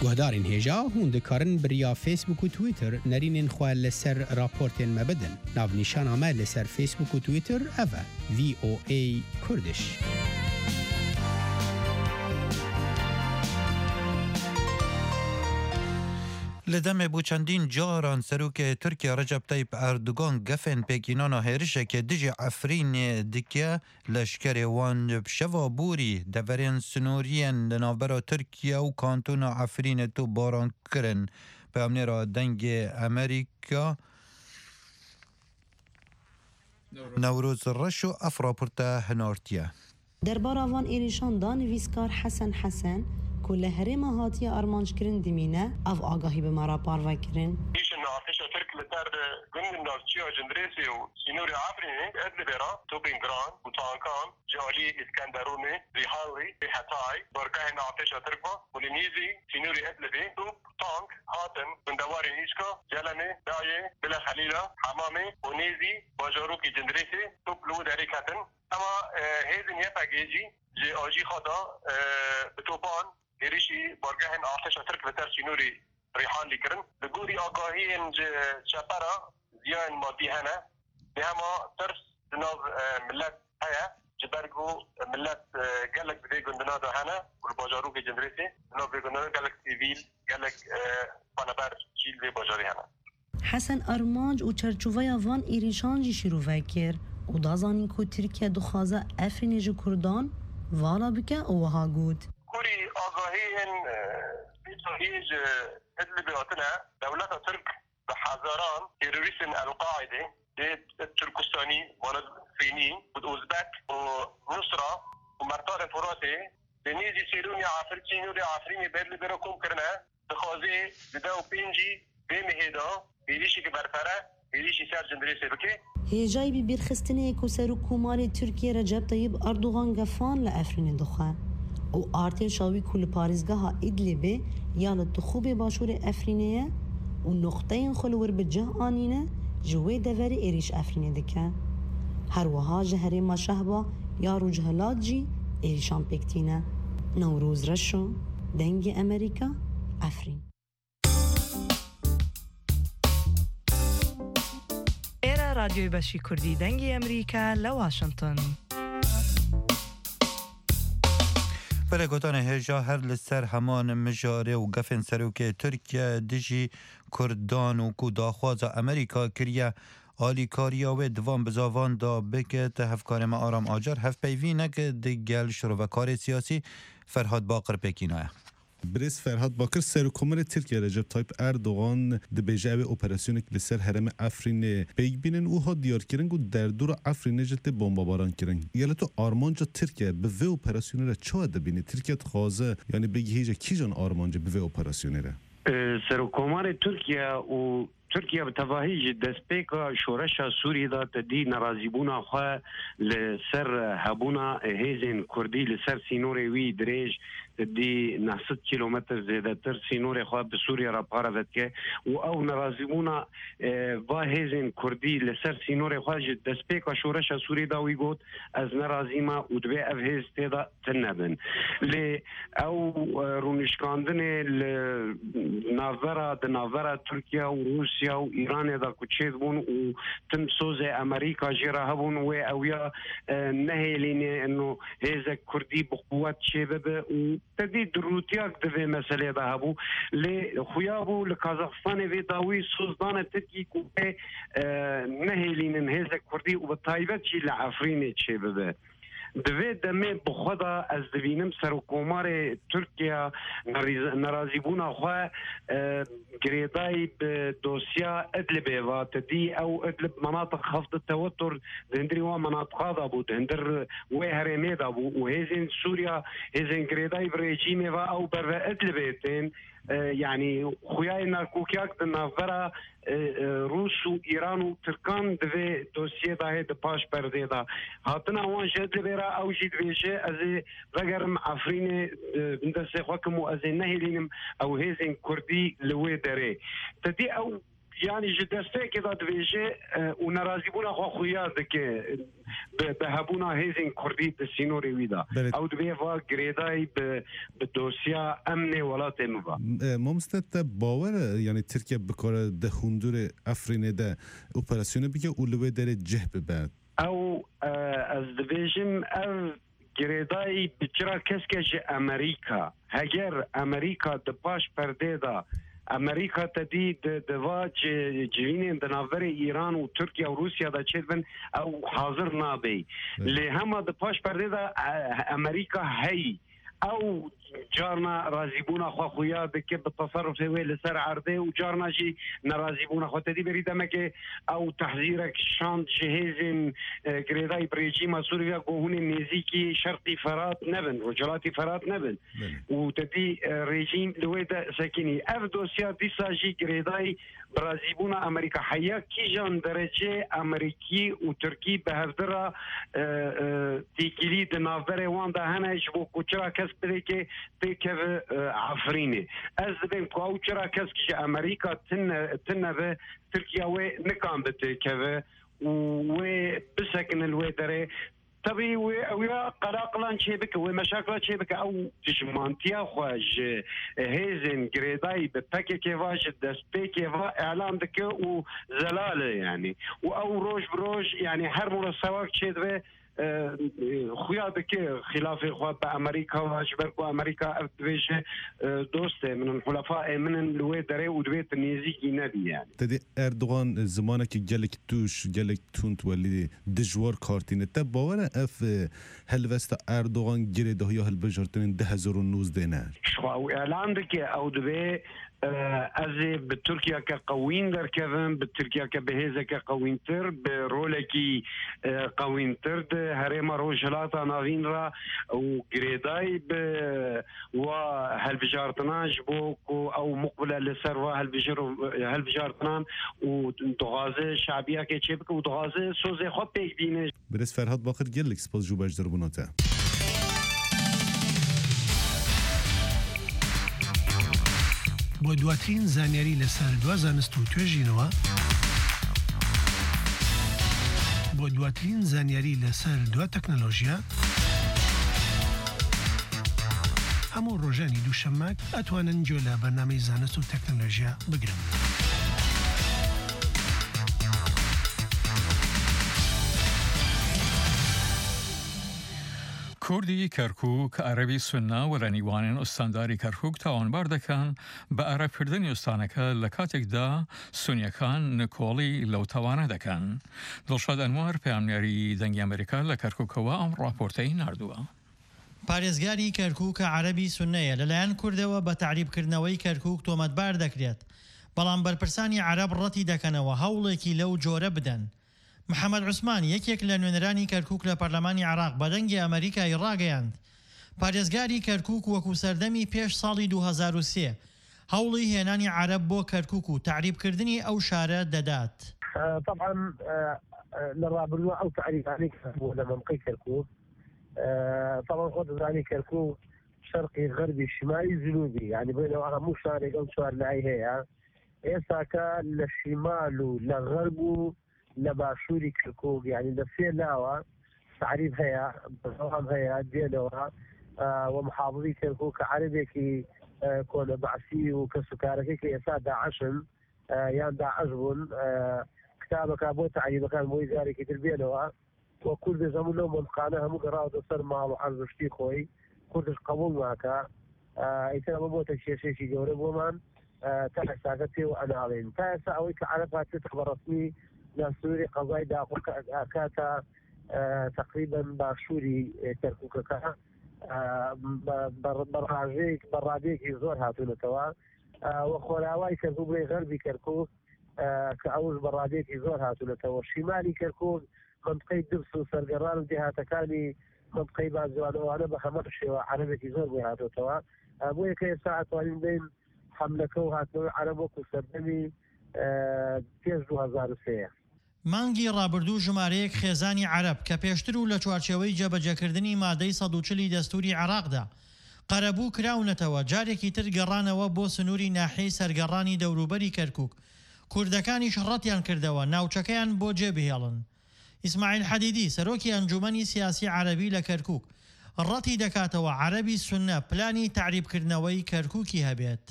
گهدارین هجا هوند کارن بریا فیسبوک و تویتر نرینین خواه لسر راپورتین مبدن ناو نشان آمه لسر فیسبوک و تویتر اوه VOA کردش. لدم بو چندین جاران سروک ترکیه رجب طیب اردوغان گفن پیکینان هرشه که دیجی عفرین دیکه لشکر وان بشوا بوری دورین سنورین دنابرا ترکیه و کانتون عفرین تو باران کرن به امنی را دنگ امریکا نوروز رشو افراپورتا هنارتیه. درباره وان ایریشان دان ویسکار حسن كل هرم هاتي أرمانش كرن دمينة أو آگاهی به مرا پارو کرن. ایش نافش ترک لتر گند نافچی جندریسی و سینوری عبرینی ادل برا توبین گران و تانکان جالی اسکندرونی ریحاوی حتای برگاه نافش ترک با ولینیزی سینوری ادل بی توب تانک هاتن بندوار ایشکا جلنه دایه بلا خلیلا حمامه و نیزی باجاروکی جندریسی توب لو داری کتن اما هیزن یه پاگیجی جی آجی خدا بتوبان هریشی بارگاه آتش ترک بتر سینوری ریحان لیکرن بگوری آگاهی انج شپرا زیان مادی هنه به هما ترس دناو ملت هیا جبرگو ملت گلک بده گندنا دا هنه و باجارو که جنریسی دناو بگندنا گلک سیویل گلک پانبر چیل به باجاری هنه حسن ارمانج و چرچووی وان ایریشانجی شروع کر و دازانین که ترکیه دخوازه افرینیج کردان والا بکه اوها گود كوري آگاهين بيتوهيج ادلي بيوتنا دولة ترك بحذران تيروريسن القاعدة التركستاني ولد فيني والأوزبك ونصرة ومرتار فراتي بنيزي سيروني عفرتين ودي عفريني بيرلي بيركم كرنا بخوزي بداو بينجي بمهيدا بيريشي كبرفرة بيريشي سر جندريسي بكي هجای بی بیرخستنه کوسر و کومار ترکیه رجب طیب اردوغان گفان لافرین دخان او آرتین شاوی کل پاریزگاه ادلیبه یا لتخوب باشور افرینه و نقطه خلور بجه آنینه جوی دوری ایریش افرینه دکه هر وها جهره ما شهبا یا رو جهلات جی ایریشان پکتینه نوروز رشو دنگ امریکا افرین رادیوی بشی کردی دنگی امریکا لواشنطن بله گوتان هجا هر لسر همان مجاره و گفن سروک ترکیه دیجی کردان و کو داخواز امریکا کریه آلی کاریا و دوام بزاوان دا بکت هفکار ما آرام آجر هف پیوی نکه دیگل شروع و کار سیاسی فرهاد باقر پکینوه برس فرهاد باکر سرکومر ترکیه رجب طیب اردوغان د بیجه اپراسیونک لسر حرم افرین پیگ بینن اوها دیار کرنگ و در دور افرین جلت بمباران کرنگ یعنی تو آرمانجا ترکیه به و اپراسیون را چه دبینه ترکیه خوازه یعنی بگی هیچ کی جان آرمانجا به و اپراسیون را سرکومر ترکیه و ترکیه بتواهی دسپیکا شورش سوری دا تدی نرازیبونا خواه لسر هبونا هیزن کردی لسر سینور وی دریج تدی 900 کیلومتر زیده تر سینور خواه بسوریا را پاروت که و او نرازیبونا با هیزن کردی لسر سینور خواه دسپیکا شورش سوری دا وی گوت از نرازیما و دبی او هیز تیدا تنبن لی او رونشکاندن ناورا دناورا ترکیه و روسیا و ایران دا کچید بون و تم سوز امریکا جیرا هبون و اویا نهیلینه انو هیزه کردی بقوت چه ببه و تدی دروتیاک دوی مسئله دا هبو لی خویابو لکازاخستان وی داوی سوزدان ترکی که نهیلینن هیزه کردی و بطایبت چی لعفرینه چه ببه دوی دمه بخدا از دوینم سرکومار ترکیه نرازیبونا خواه گریدای به دوسیا ادلبه و تدی او ادلب مناطق خفض التوتر دهندری و مناطقه دا بود هندر و هرمه دا بود و هزین سوریا هزین گریدای بريجيمي و او بر ادلبه تین يعني خوياي ناركوكياك دنافرا روس و ایران و ترکان دوی دوسیه دا هید پاش پرده دا هاتنا وان جد لبرا او جید ویشه از وگرم عفرین بندسه خواکم و از نهیلینم او هیزین کردی لوی داره تدی او يعني جي دستك إذا دبيجي ونرازيبونا خويا ذك بهبونا هيزين كردي السينوري ويدا أو دبيفا جريداي بالدوسيا أمني ولا تنوبا ممستت باور يعني تركيا بكرة دخندور أفرين ده أوبراسيون بيجي أولوي داره جهب بعد أو از دبيجم أو جريداي بچرا كسكج أمريكا هجر أمريكا دباش پرده امریکا تدی دوا جوینین دناور ایران و ترکیه و روسیا دا چیدن او حاضر نابی لی همه د پاش پرده دا امریکا هی او جارنا رازیبونا خویا بکه بالتصرف وی لسر عرضه و جارنا جی نرازیبونا خو تدی بریدمه که او تحذیرک شاند جهیزین گریدای بريجيما سوريا قوهون نزيكي شرقي فرات نبن رجلاتي فرات نبن وتدي ريجيم لويدا ساكني اف دوسيا دي ساجي جريداي برازيبونا امريكا حيا كي جان درجه امريكي وتركي بهفدرا تيكيلي دنافري واندا هنا جبو كوچرا كس بريكي بكف عفريني از بين كوچرا كس كي امريكا تن تركيا و نكام بتكف و بسكن الويدري طبي ويا قلاقلان شيبك ومشاكل شيبك او تجمانتيا خواج هيزن جريداي بتاكي كيفاج دسبيكي اعلام دك وزلاله يعني او روج بروج يعني حرب السواق شيدوي خويا بك خلاف اخوات بامريكا واجبركو امريكا افدويش دوست من الحلفاء من الويدري ودويت النيزيكي نبي يعني تدي اردوغان زمانك جلك توش جلك تونت ولي دجوار كارتين تباور اف هلوستا اردوغان جريده يا هالبجرتين 2019 دينار شو اعلان دك او دوي ازي بتركيا كقوين دركفن بتركيا كبهزه كقوين تر برولكي قوين تر هريما روجلاتا نافين را وجريداي وهالبجارتنا جبوك او مقبله لسروا هالبجارتنا ودغازه شعبيه كيتشبك ودغازه سوزي خو بيك دينه برس فرهاد باقر جلك سپاس جو باش دربوناته بۆ دواترین زانیاری لەسەر دوا زانست و توێژینەوە بۆ دواترین زانیاری لەسەر دوا تەکنۆلۆژیا هەموو ڕۆژانی دووشەممە ئەتوانن گوێ لە بەرنامەی زانست و تەکنۆلۆژیا بگرن. کوردی کەرکووک عەرەبی سوننا و لە نیوانین ئوستانداری کەرکووک تاوانبار دەکەن بە عەرەبکردنی ئوستانەکە لە کاتێکدا سونیەکان نکۆڵی لەو تاوانە دەکەن. دڵشاد ئەنوار پەیامنیاری دەنگی ئەمریکا لە کەرکووکەوە ئەم ڕاپۆرتەی ناردووە. پارێزگاری کەرکووک عەرەبی سوننەیە لەلایەن کوردەوە بە تعریبکردنەوەی کەرکووک تۆمەتبار دەکرێت، بەڵام بەرپرسانی عەرەب ڕەتی دەکەنەوە هەوڵێکی لەو جۆرە بدەن. محەممەد عوسمان یەکێک لە نوێنەرانی کەرکووک لە پەرلەمانی عێراق بە دەنگی ئەمریکای ڕاگەیاند پارێزگاری کەرکووک وەکو سەردەمی پێش ساڵی 2003 هەوڵی هێنانی عەرەب بۆ کەرکووک و تعریبکردنی ئەو شارە دەدات. طبعا للرابطة أو تعريف عليك لما منطقة كركوك طبعا خد عليك كركوك شرقي غربي شمالي جنوبي يعني بينه مو شارق أو شارع لعيها إيساكا للشمال للغرب لباشوري كركوك يعني لفيه لاوا تعريف هيا بروام هيا ديالوها ومحافظي كركوك عربي كي كون بعسي وكسكاركي كي يسا داعشن يان داعشبون كتابك ابو تعريف كان مو يزاري كي تربيلوها وكل زمن لهم منقانها مو قراءة صار مع وحرز شتي خوي كلش قبول معك يتنا مو تشي جورب ومان تاع ساكتي وانا علين تاع ساوي كعرفها تخبر رسمي لسوري قضايا داخل كاتا تقريبا باشوري كركوكا براديك يزور هاتون توا وخلاواي كركوك غربي كركوك كأوز براديك يزور هاتون توا شمالي كركوك منطقة دبس وسرقران وديها تكاني منطقة بازوان وانا بخمرشي وعربك يزور هاتون توا ابوي كي ساعة وين بين حملكو هاتون عربك وسردمي پێش 2003 مانگی ڕابردوو ژمارەیەک خێزانی عەرەب کە پێشتر و لە چوارچێوەی جێبەجێکردنی مادەی 140 دەستوری عێراقدا قەرەبوو کراونەتەوە جارێکی تر گەڕانەوە بۆ سنووری ناحیەی سەرگەڕانی دەوروبەری کەرکووک کوردەکانیش ڕەتیان کردەوە ناوچەکەیان بۆ جێبهێڵن. ئیسماعیل حەدیدی سەرۆکی ئەنجومەنی سیاسی عەرەبی لە کەرکووک ڕەتی دەکاتەوە عەرەبی سوننە پلانی تعریبکردنەوەی کەرکووکی هەبێت.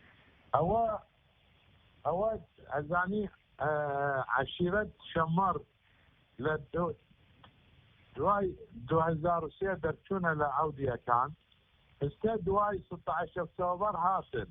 ئەوە ئەزانی عەشیرەت شەمەڕ لە دوای 2003 دەرچوونە لە عەودیەکان ئێستا دوای 16 ئۆکتۆبەر هاتن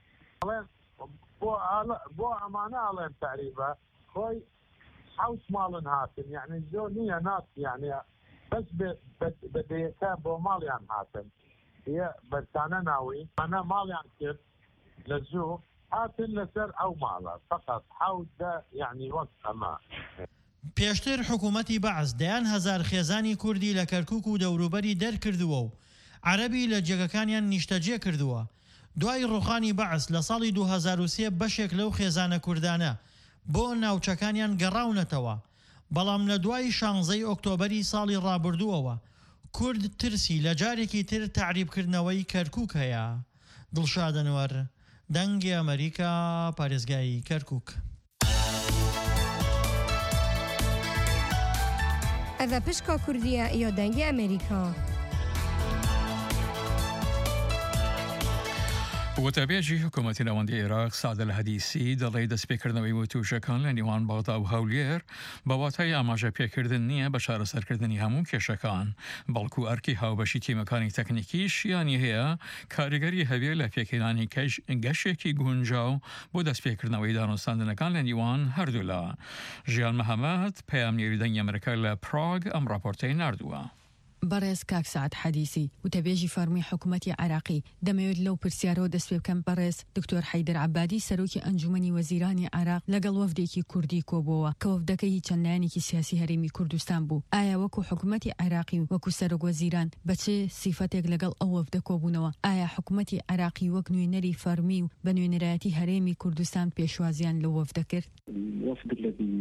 بۆ ئەمانە ئەڵێن تعریبە خۆی حوت ماڵن هاتن یعنی زۆر نییە نات یعنی بەس بەدەیەکە بۆ ماڵیان هاتن بەرتانە ناوی ئەنە ماڵیان کرد لە زوو هاتن لەسەر ئەو ماڵە فقط حوتە یعنی وەک ئەمە. پێشتر حکوومەتی بەعز دەیان هەزار خێزانی کوردی لە کەرکووک و دەوروبەری دەرکردووە و عەرەبی لە جێگەکانیان نیشتەجێ کردووە. دوای ڕوخانی بەعز لە ساڵی 2003 بەشێک لەو خێزانە کوردانە بۆ ناوچەکانیان گەڕاونەتەوە. بەڵام لە دوای 16 ئۆکتۆبەری ساڵی ڕابردووەوە کورد ترسی لە جارێکی تر تعریبکردنەوەی کەرکووک هەیە. دڵشادەنوەر دەنگی ئەمریکا پارێزگای کەرکووک. ئەڤە پشکا کوردیە یا دەنگی ئەمریکا. وتابێژی حکوومەتی ناوەندی عێراق سادە الحەدیسی دەڵێ دەستپێکردنەوەی وتوشەکان لە نیوان بەغدا و هەولێر بە واتای ئاماژە پێکردن نییە بە چارەسەرکردنی هەموو کێشەکان بەڵکو ئەرکی هاوبەشی تیمەکانی تەکنیکیش یانی هەیە کاریگەری هەبێ لە پێکهێنانی گەشێکی گونجاو بۆ دەستپێکردنەوەی دانوستاندنەکان لە نیوان هەردوولا. ژیان مەحەمەد پەیامنێری دەنگی ئەمریکا لە پراگ ئەم راپۆرتەی ناردووە. بەڕێز کاک سعد حەدیسی وتەبێژی فەرمووی حکوومەتی عێراقی دەمەوێت لەو پرسیارەوە دەست پێ بکەم. بەڕێز دکتۆر حەیدەر عەبادی سەرۆکی ئەنجومەنی وەزیرانی عێراق لەگەڵ وەفدێکی کوردی کۆبووە کە وەفدەکەی هیچ چەندلایەنێکی سیاسی هەرێمی کوردستان بوو. ئایا وەکو حکوومەتی عێراقی وەکو سەرۆک وەزیران بە چه سیفەتێک لەگەڵ ئەو وەفدە کۆبوونەوە؟ ئایا حکوومەتی عێراقی وەک نوێنەری فەرمی و بە نوێنەرایەتی هەرێمی کوردستان پێشوازیان لە وەفدە کرد؟ الوفد الذي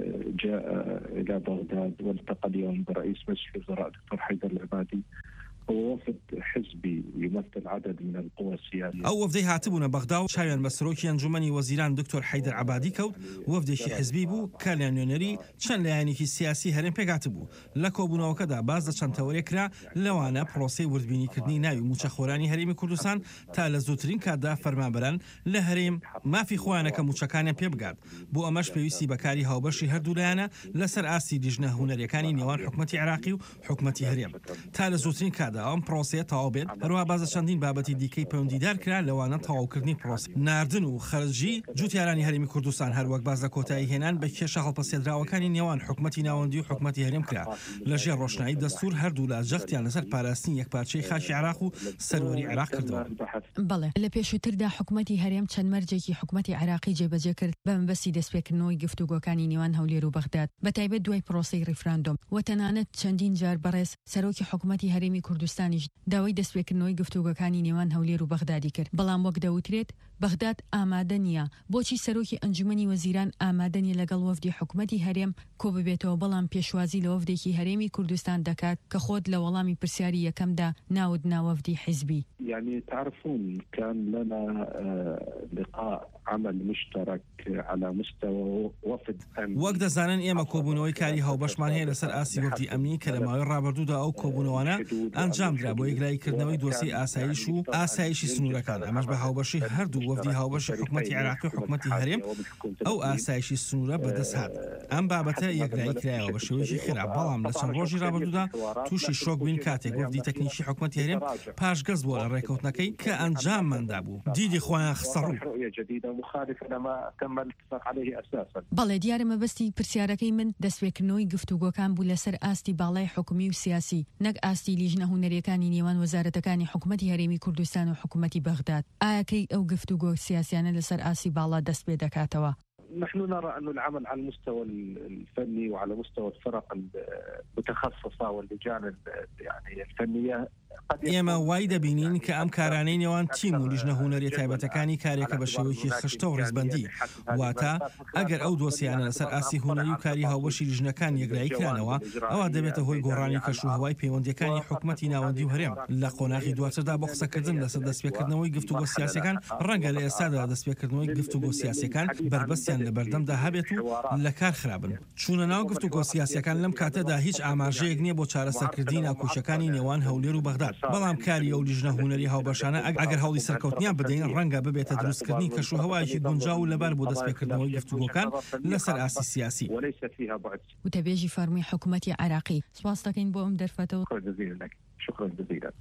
جاء إلى بغداد والتقى اليوم برئيس مجلس الوزراء دكتور حيدر العبادي هو وفد حزبي يمثل عدد من القوى السياسية. أو وفدي هاتبونا بغداد شاويان بسروكي أنجمني وزيران دكتور حيدر عبادي كود وفدي حزبي بو كان يونري شان ليانيكي سياسي هرم بيغاتبو لكوبونا وكذا باز شان توريكرا لوانا بروسي وردبيني كردني ناوي موچخوراني هرم كردستان تا لزوترين كادا فرمانبران لهرم ما في خوانا كموچكان بيبغاد بو امش بيوسي بكاري هاوبشي هردولانا لسر اسي دجنه هنريكاني نيوان حكومتي عراقي وحكومتي هرم تا لزوترين كادا ئەم پرۆسەیە تەواو بێت هەروە بازە چەندین بابەتی دیکەی پەیوەندیدار کرا لەوانە تەواوکردنی پرۆسی ناردن و خەرجی جوتیارانی هەرێمی کوردستان هەروەک باز لە کۆتایی هێنان بە کێشە هەڵپەسێدراوەکانی نێوان حکومەتی ناوەندی و حکومەتی هەرێم کرا لەژێر ڕۆشنایی دەستور هەردوو لە جەختیان لەسەر پاراستنی یەکپارچەی خاکی عێراق و سەروەری عێراق کردەوە. بەڵێ لە پێشووتردا حکومەتی هەرێم چەند مەرجێکی حکومەتی عێراقی جێبەجێ کرد بە مەبەستی دەستپێکردنەوەی گفتوگۆکانی نێوان هەولێر و بەغداد بەتایبەت دوای پرۆسەی ڕیفراندۆم و تەنانەت چەندین جار بەڕێز سەرۆکی حکومەتی هەرێمی کوردستانیش داوای دەستپێکردنەوەی گفتوگەکانی نێوان هەولێر و بەغدادی کرد بەڵام وەک دەوترێت بەغداد ئامادە نییە. بۆچی سەرۆکی ئەنجومەنی وەزیران ئامادە نیە لەگەڵ وەفدی حکومەتی هەرێم کۆ ببێتەوە بەڵام پێشوازی لە وەفدێکی هەرێمی کوردستان دەکات کە خۆت لە وەڵامی پرسیاری یەکەمدا ناود ناوەفدی حیزبی؟ يعني تعرفون كان لنا لقاء عمل مشترك على مستوى وفد وەک دەزانن ئێمە کۆبوونەوەی کاری هاوبەشمان هەیە لەسەر ئاسی وەفدی ئەمنی کە لە ماوەی ڕابردوودا ئەو کۆبوونەوەانە ئەنجامدرا بۆ یەکلایکردنەوەی دۆسی ئاسایش و ئاسایشی سنوورەکان ئەمەش بە هاوبەشی هەردوو وەفدی هاوبەشی حکومەتی عێراقی و حکومەتی هەرێم ئەو ئاسایشی سنوورە بەدەست هات. ئەم بابەتە یەکلایی کرایەوە بە شێوەیەکی خێرا بەڵام لە چەند ڕۆژی ڕابردوودا تووشی شۆک بووین کاتێک وەفدی تەکنیکی حکومەتی هەرێم پاشگەز بووە لە ڕێکەوتنەکەی کە ئەنجامماندا بوو دیدی خۆیان خسەڕوو. بەڵێ دیارە مەبەستی پرسیارەکەی من دەستپێکردنەوەی گفتوگۆکان بوو لەسەر ئاستی باڵای حکومی و سیاسی نەک ئاستی لیژنە هونەرەکانی نێوان وەزارەتەکانی حکومەتی هەرێمی کوردستان و حکومەتی بەغداد. ئاکەی ئەو گفتوگۆ سیاسیانە لەسەر ئاسی باڵا دەست پێ دەکاتەوە؟ نحن نرى أن العمل على المستوى الفني وعلى مستوى الفرق المتخصصة واللجان يعني الفنية ئێمە وای دەبینین کە ئەم کارانەی نێوان تیم و لیژنە هوەری تایبەتەکانی کارێکە بە شێوەیەکی خشتە و ڕێزبەندی واتە ئەگەر ئەو دۆسیانە لەسەر ئاسی هوەری و کاری هاوبەشی لیژنەکان یەکلایی کرانەوە ئەوە دەبێتە هۆی گۆڕانی کەشوهەوای پەیوەندیەکانی حکومەتی ناوەندی و هەرێم لە قۆناغی دواتردا بۆ قسەکردن لەسەر دەستپێکردنەوەی گفتوگۆ سیاسەکان ڕەنگە لە ئێستادا دەستپێکردنەوەی گفتوگۆ سیاسەکان بربەستیان لە بەردەمدا هەبێت و لە کار خراپن چوونە ناو گفتوگۆ سیاسەکان لەم کاتەدا هیچ ئاماژەیەک نییە بۆ چارەسەرکردنی ناوکوچەکانی نێوان هەولێر و بەغداد بەڵام کاری ئەو لیژنە هوەری هاوبەشانە ئەگەر هەوڵی سەرکەوتنیان بدەین ڕەنگە ببێتە دروستکردنی کەشوهەوایەکی گونجاو لەبەر بۆ دەستپێکردنەوەی گفتوگۆکان لەسەر ئاسی سیاسی وتەبێژی فەرمووی حکوومەتی عێراقی سواس دەکەین بۆ ئەم دەرفەتەوە شكرا جزيلا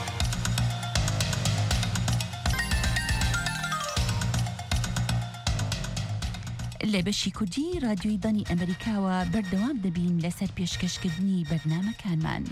لە بەشی کوردی رادیۆی دانی ئەمریکاوە بەردەوام دەبین لەسەر پێشکەشکردنی بەرنامەکانمان.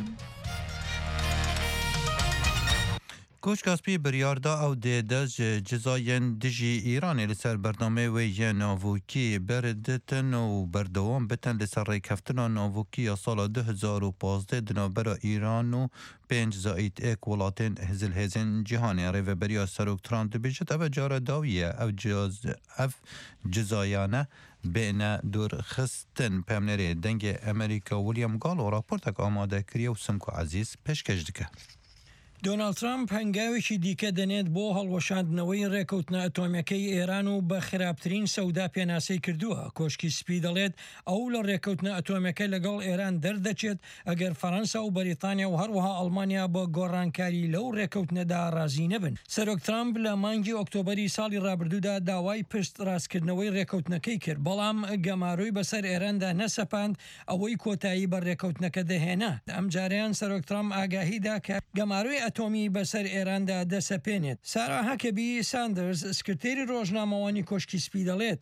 کوچکاسپی بریاردا ئەو دێدەج جزایەن دژی ئیرانی لەسەر بەرنامەی وەیە ناڤوکی بەردتن و بەردەوام بتن لەسەر ڕێککەفتنا ناڤوکیە ساڵا 2015 دنابەرە ئیران و 5+1 وڵاتên hêzên cîhanê rêveberiya Serok Trump dibêjit ev cara dawiye ev cizayane bêne dûrxistin pemnerê dengê Amerîka William Gallo raportek amade kiriye û Simko Ezîz pêşkêş dike. دۆناڵد ترامپ هەنگاوێکی دیکە دەنێت بۆ هەڵوەشاندنەوەی ڕێکەوتنە ئەتۆمیەکەی ئێران و بە خراپترین سەودا پێناسەی کردووە. کۆشکی سپی دەڵێت ئەو لە ڕێکەوتنە ئەتۆمیەکە لەگەڵ ئێران دەردەچێت ئەگەر فەڕەنسا و بەریتانیا و هەروەها ئەڵمانیا بە گۆڕانکاری لەو ڕێکەوتنەدا ڕازی نەبن. سەرۆک ترامپ لە مانگی ئۆکتۆبەری ساڵی ڕابردوودا داوای پشت ڕاستکردنەوەی ڕێکەوتنەکەی کرد بەڵام گەماروی بەسەر ئێراندا نەسەپاند ئەوەی کۆتایی بە ڕێکەوتنەکە دەهێنا. ئەم جاریان سەرۆک ترامپ ئاگاهیدا کە گەماروی ئەتۆمی بەسەر ئێراندا دەسەپێنێت. سارا هەکەبی ساندرز سکرتێری ڕۆژنامەوانی کۆشکی سپی دەڵێت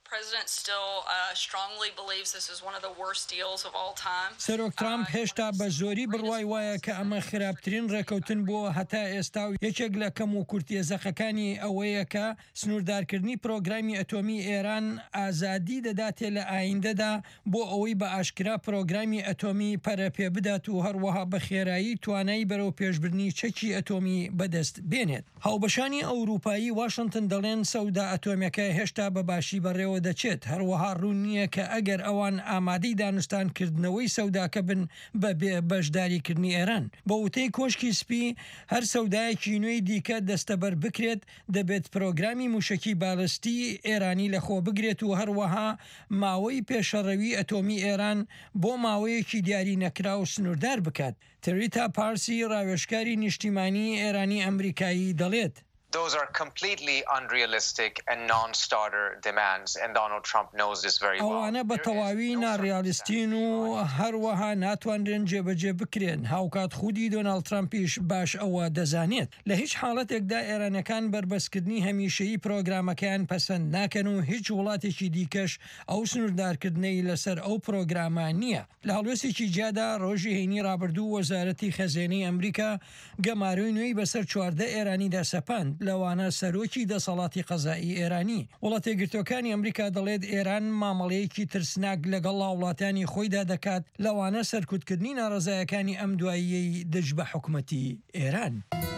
سەرۆک ترامپ هێشتا بە زۆری بڕوای وایە کە ئەمە خراپترین ڕێکەوتن بووە هەتا ئێستا و یەکێک لە کەم و کورتێزەخەکانی ئەوەیە کە سنووردارکردنی پرۆگرامی ئەتۆمی ئێران ئازادی دەداتێ لە ئایندەدا بۆ ئەوەی بە ئاشکرا پرۆگرامی ئەتۆمی پەرە پێ بدات و هەروەها بە خێرایی توانایی بەرەو پێشبردنی چەکی ئەتۆمی بەدەست بێنێت. هاوبەشانی ئەوروپایی واشنگتن دەڵێن سەودا ئەتۆمیەکە هێشتا بە باشی بەڕێوە دەچێت. هەروەها ڕوون نییە کە ئەگەر ئەوان ئامادەی دانوستانکردنەوەی سەوداکە بن بە بەشداریکردنی ئێران. بە وتەی کۆشکی سپی هەر سەودایەکی نوێی دیکە دەستەبەر بکرێت دەبێت پرۆگرامی موشکی بالستی ئێرانی لەخۆ بگرێت و هەروەها ماوەی پێشەڕەوی ئەتۆمی ئێران بۆ ماوەیەکی دیاری نەکرا و سنووردار بکات. تریتا پارسی ڕاوێژکاری نیشتیمانی ئێرانی ئەمریکایی دەڵێت Those are completely unrealistic and non-starter demands, and Donald Trump knows this very well. ئەوانە بە تەواوی ناڕیالیستین و هەروەها ناتوانرێن جێبەجێ بکرێن. هاوکات خودی دۆناڵد ترامپیش باش ئەوە دەزانێت. لە هیچ حاڵەتێکدا ئێرانەکان بربەستکردنی هەمیشەیی پرۆگرامەکەیان پەسەند ناکەن و هیچ وڵاتێکی دیکەش ئەو سنووردارکردنەی لەسەر ئەو پرۆگرامە نییە. لە هەڵوێستێکی جیادا ڕۆژی هەینی ڕابردوو وەزارەتی خەزێنەی ئەمریکا گەماروی نوێی بەسەر 14 ئێرانیدا سەپاند. لەوانە سەرۆکی دەسەڵاتی قەزایی ئێرانی. وڵاتە گرتوەکانی ئەمریکا دەڵێت ئێران مامەڵەیەکی ترسناک لەگەڵ وڵاتانی خۆیدا دەکات لەوانە سەرکوتکردنی ناڕزایەکانی ئەم دواییەی دژ بە حکوومەتی ئێران.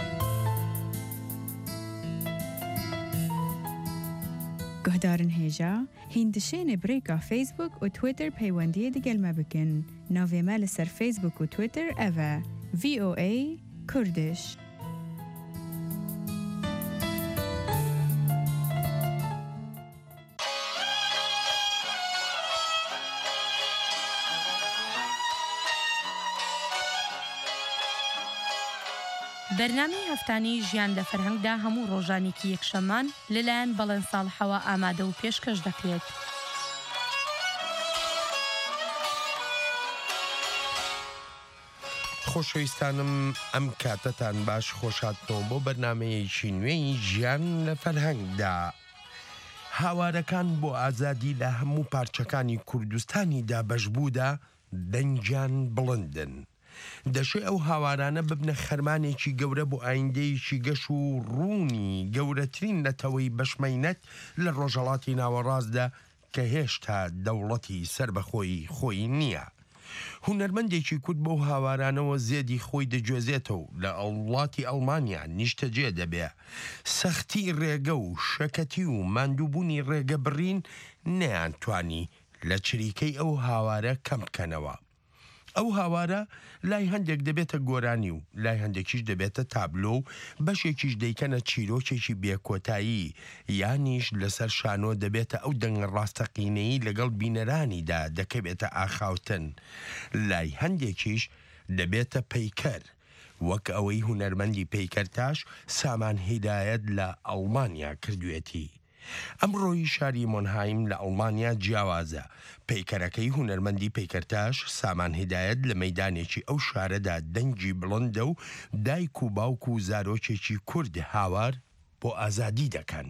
گهدارن هێژا هیندشێنێ برێکا فیسبوک و تویتر پەیوەندیە دەگەلمە بکەن. ناوێمە لەسەر فیسبوک و تویتر ئەڤە VOA کوردش. بەرنامەی هەفتانەی ژیان لە فەرهەنگدا هەموو ڕۆژانێکی یەکشەمان لەلایەن بەڵێن ساڵحەوە ئامادە و پێشکەش دەکرێت. خۆشەویستانم ئەم کاتەتان باش خۆشاتنەوە بۆ بەرنامەیەکی نوێی ژیان لە فەرهەنگدا. هاوارەکان بۆ ئازادی لە هەموو پارچەکانی کوردستانی دابەشبوودا دەنگیان بڵندن. دەشێ ئەو هاوارانە ببنە خەرمانێکی گەورە بۆ ئایندەیەکی گەش و ڕوونی گەورەترین نەتەوەی بەشمەینەت لە ڕۆژهەڵاتی ناوەڕاستدا کە هێشتا دەوڵەتی سربەخۆی خۆی نییە. هونەرمەندێکی کورد بەو هاوارانەوە زێدی خۆی دەگوێزێتەوە لە وڵاتی ئەڵمانیا نیشتەجێ دەبێ سەختی ڕێگە و شەکەتی و ماندووبوونی ڕێگە بڕین نەیانتوانی لە چریکەی ئەو هاوارە کەم بکەنەوە. ئەو هاوارە لای هەندێک دەبێتە گۆرانی و لای هەندێکیش دەبێتە تابلۆ و بەشێکیش دەیکەنە چیرۆکێکی بێکۆتایی یانیش لەسەر شانۆ دەبێتە ئەو دەنگ ڕاستەقینەی لەگەڵ بینەرانیدا دەکەبێتە ئاخاوتن لای هەندێکیش دەبێتە پەیکەر وەک ئەوەی هونەرمەندی پەیکەرتاش سامان هیدایەت لە ئەڵمانیا کردوێتی. ئەمڕۆی شاری مۆنهایم لە ئەڵمانیا جیاوازە پەیکەرەکەی هونەرمەندی پەیکەرتاش سامان هیدایەت لە مەیدانێکی ئەو شارەدا دەنگی بڵندە و دایک و باوک و زارۆکێکی کورد هاوار بۆ ئازادی دەکەن.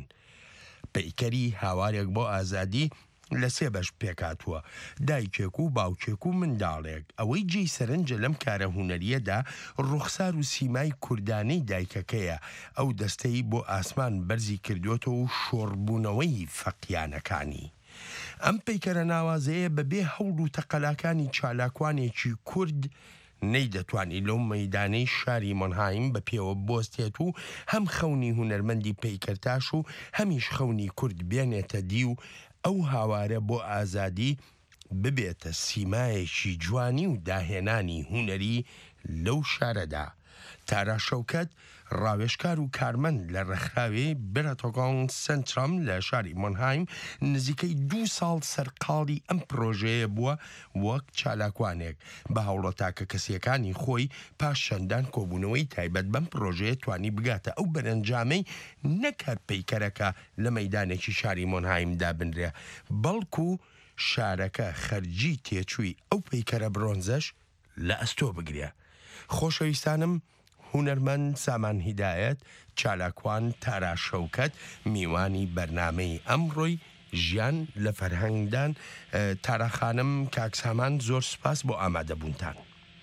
پەیکەری هاوارێک بۆ ئازادی لە سێ بەش پێکاتووە دایکێک و باوکێک و منداڵێک ئەوەی جێی سەرنجە لەم کارە هونەریەدا ڕوخسار و سیمای کوردانەی دایکەکەیە ئەو دەستەی بۆ ئاسمان بەرزی کردوێتەوە و شۆڕبوونەوەی فەقیانەکانی. ئەم پەیکەرە ناوازەیە بەبێ هەوڵ و تەقەلاکانی چالاکوانێکی کورد نەیدەتوانی لەو مەیدانەی شاری مۆنهایم بە پێوە بۆستێت و هەم خەونی هونەرمەندی پەیکەرتاش و هەمیش خەونی کورد بێنێتە دی و ئەو هاوارە بۆ ئازادی ببێتە سیمایەکی جوانی و داهێنانی هونەری لەو شارەدا. تارا شەوکەت ڕاوێژکار و کارمەند لە ڕێکخراوێ برەتۆگۆن سنترام لە شاری مۆنهایم نزیکەی 2 ساڵ سەرقاڵی ئەم پرۆژەیە بووە وەک چالاکوانێک بە هەوڵە تاکە کەسیەکانی خۆی پاش چەندان کۆبوونەوەی تایبەت بەم پرۆژەیە توانی بگاتە ئەو بەرەنجامەی نەکات پەیکەرەکە لە مەیدانێکی شاری مۆنهایمدا بنرێ بەڵکو شارەکە خەرجی تێچووی ئەو پەیکەرە برۆنزەش لە ئەستۆ بگرێ. خۆشەویستانم هونەرمەند سامان هیدایەت چالاکوان تارا شەوکەت میوانی بەرنامەی ئەمڕۆی ژیان لە فەرهەنگدان تاراخانم کاکسامان زۆر سپاس بۆ ئامادەبوونتان.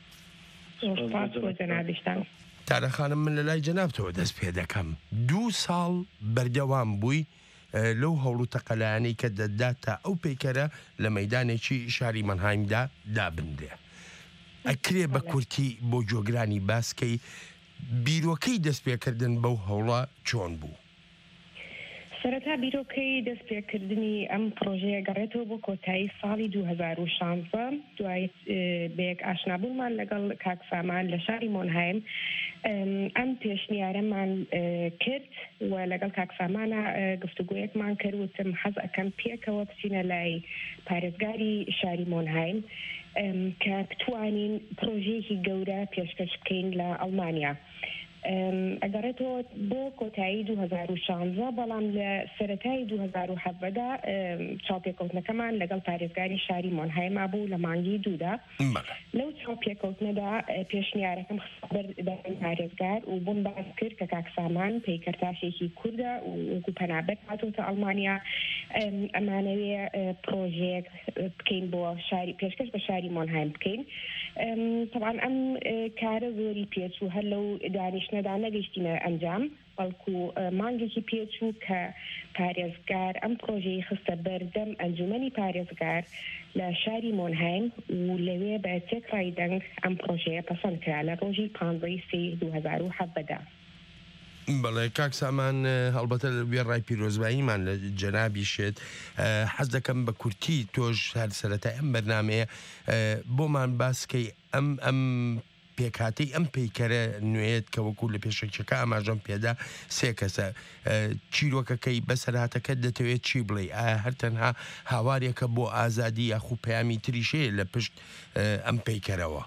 تاراخانم من لە لای جەنابتەوە دەست پێ دەکەم 2 ساڵ بەردەوام بووی لەو هەوڵ و تەقەلایانەی کە دەداتە ئەو پەیکەرە لە مەیدانێکی شاری مەنهایمدا دابندێ. ئەکرێ بە کورتی بۆ جۆگرانی باسکەی بیرۆکەی دەستپێکردن بەو هەوڵە چۆن بوو؟ سەرەتا بیرۆکەی دەستپێکردنی ئەم پرۆژەیە گەڕێتەوە بۆ کۆتایی ساڵی 2016 دوای بەیەک ئاشنابوومان لەگەڵ کاکسامان لە شاری مۆنهایم ئەم پێشنیارەمان کرد و لەگەڵ کاکسامانە گفتوگویەکمان کردوتم حەز ئەەکەم پێکەوە بچینە لای پارێزگاری شاری مۆنهایم کە بتوانین پرۆژەیەکی گەورە پێشکەش بکەین لە ئەڵمانیا. ئەگەڕێتەوە بۆ کۆتایی 2016 بەڵام لە سەرەتای 2017دا چاوپێکەوتنەکەمان لەگەڵ پارێزگاری شاری مۆنهایما بوو لە مانگی دوودا. لەو چاوپێکەوتنەدا پێشنیارەکەم بەرەم پارێزگار و بۆم باز کرد کە کاکسامان پەیکەرتاشێکی کووردە و وەکو پەنابەر هاتۆتە ئەڵمانیا ئەمانەوێ پرۆژێک بکەین بۆ شاری پێشکەش بە شاری مۆنهایم بکەین. طبعا ئەم کارە زۆری پێچوو هەر لەو دانیشتنەدا نەگەیشتینە ئەنجام بەڵکو مانگێکی پێچوو کە پارێزگار ئەم پرۆژەی خستە بەردەم ئەنجومەنی پارێزگار لە شاری مۆنهایم و لەوێ بە تێکڕای دەنگ ئەم پرۆژەیە پەسەند کرا لە ڕۆژی 15/3/2017دا. بەڵێ کاکسامان هەڵبەتە وێ ڕای پیرۆزباییمان لە جەنابی شێت حەز دەکەم بە کورتی تۆش هەر سەرەتای ئەم بەرنامەیە بۆمان باسکەی ئەم پێکهاتەی ئەم پەیکەرە نوێت کە وەکو لە پێشەکیەکە ئاماژەم پێدا 3 کەسە چیرۆکەکەی بەسەرهاتەکە دەتەوێت چی بڵێ ئایا هەر تەنها هاوارێکە بۆ ئازادی یاخو پەیامی تریشەیە لە پشت ئەم پەیکەرەوە؟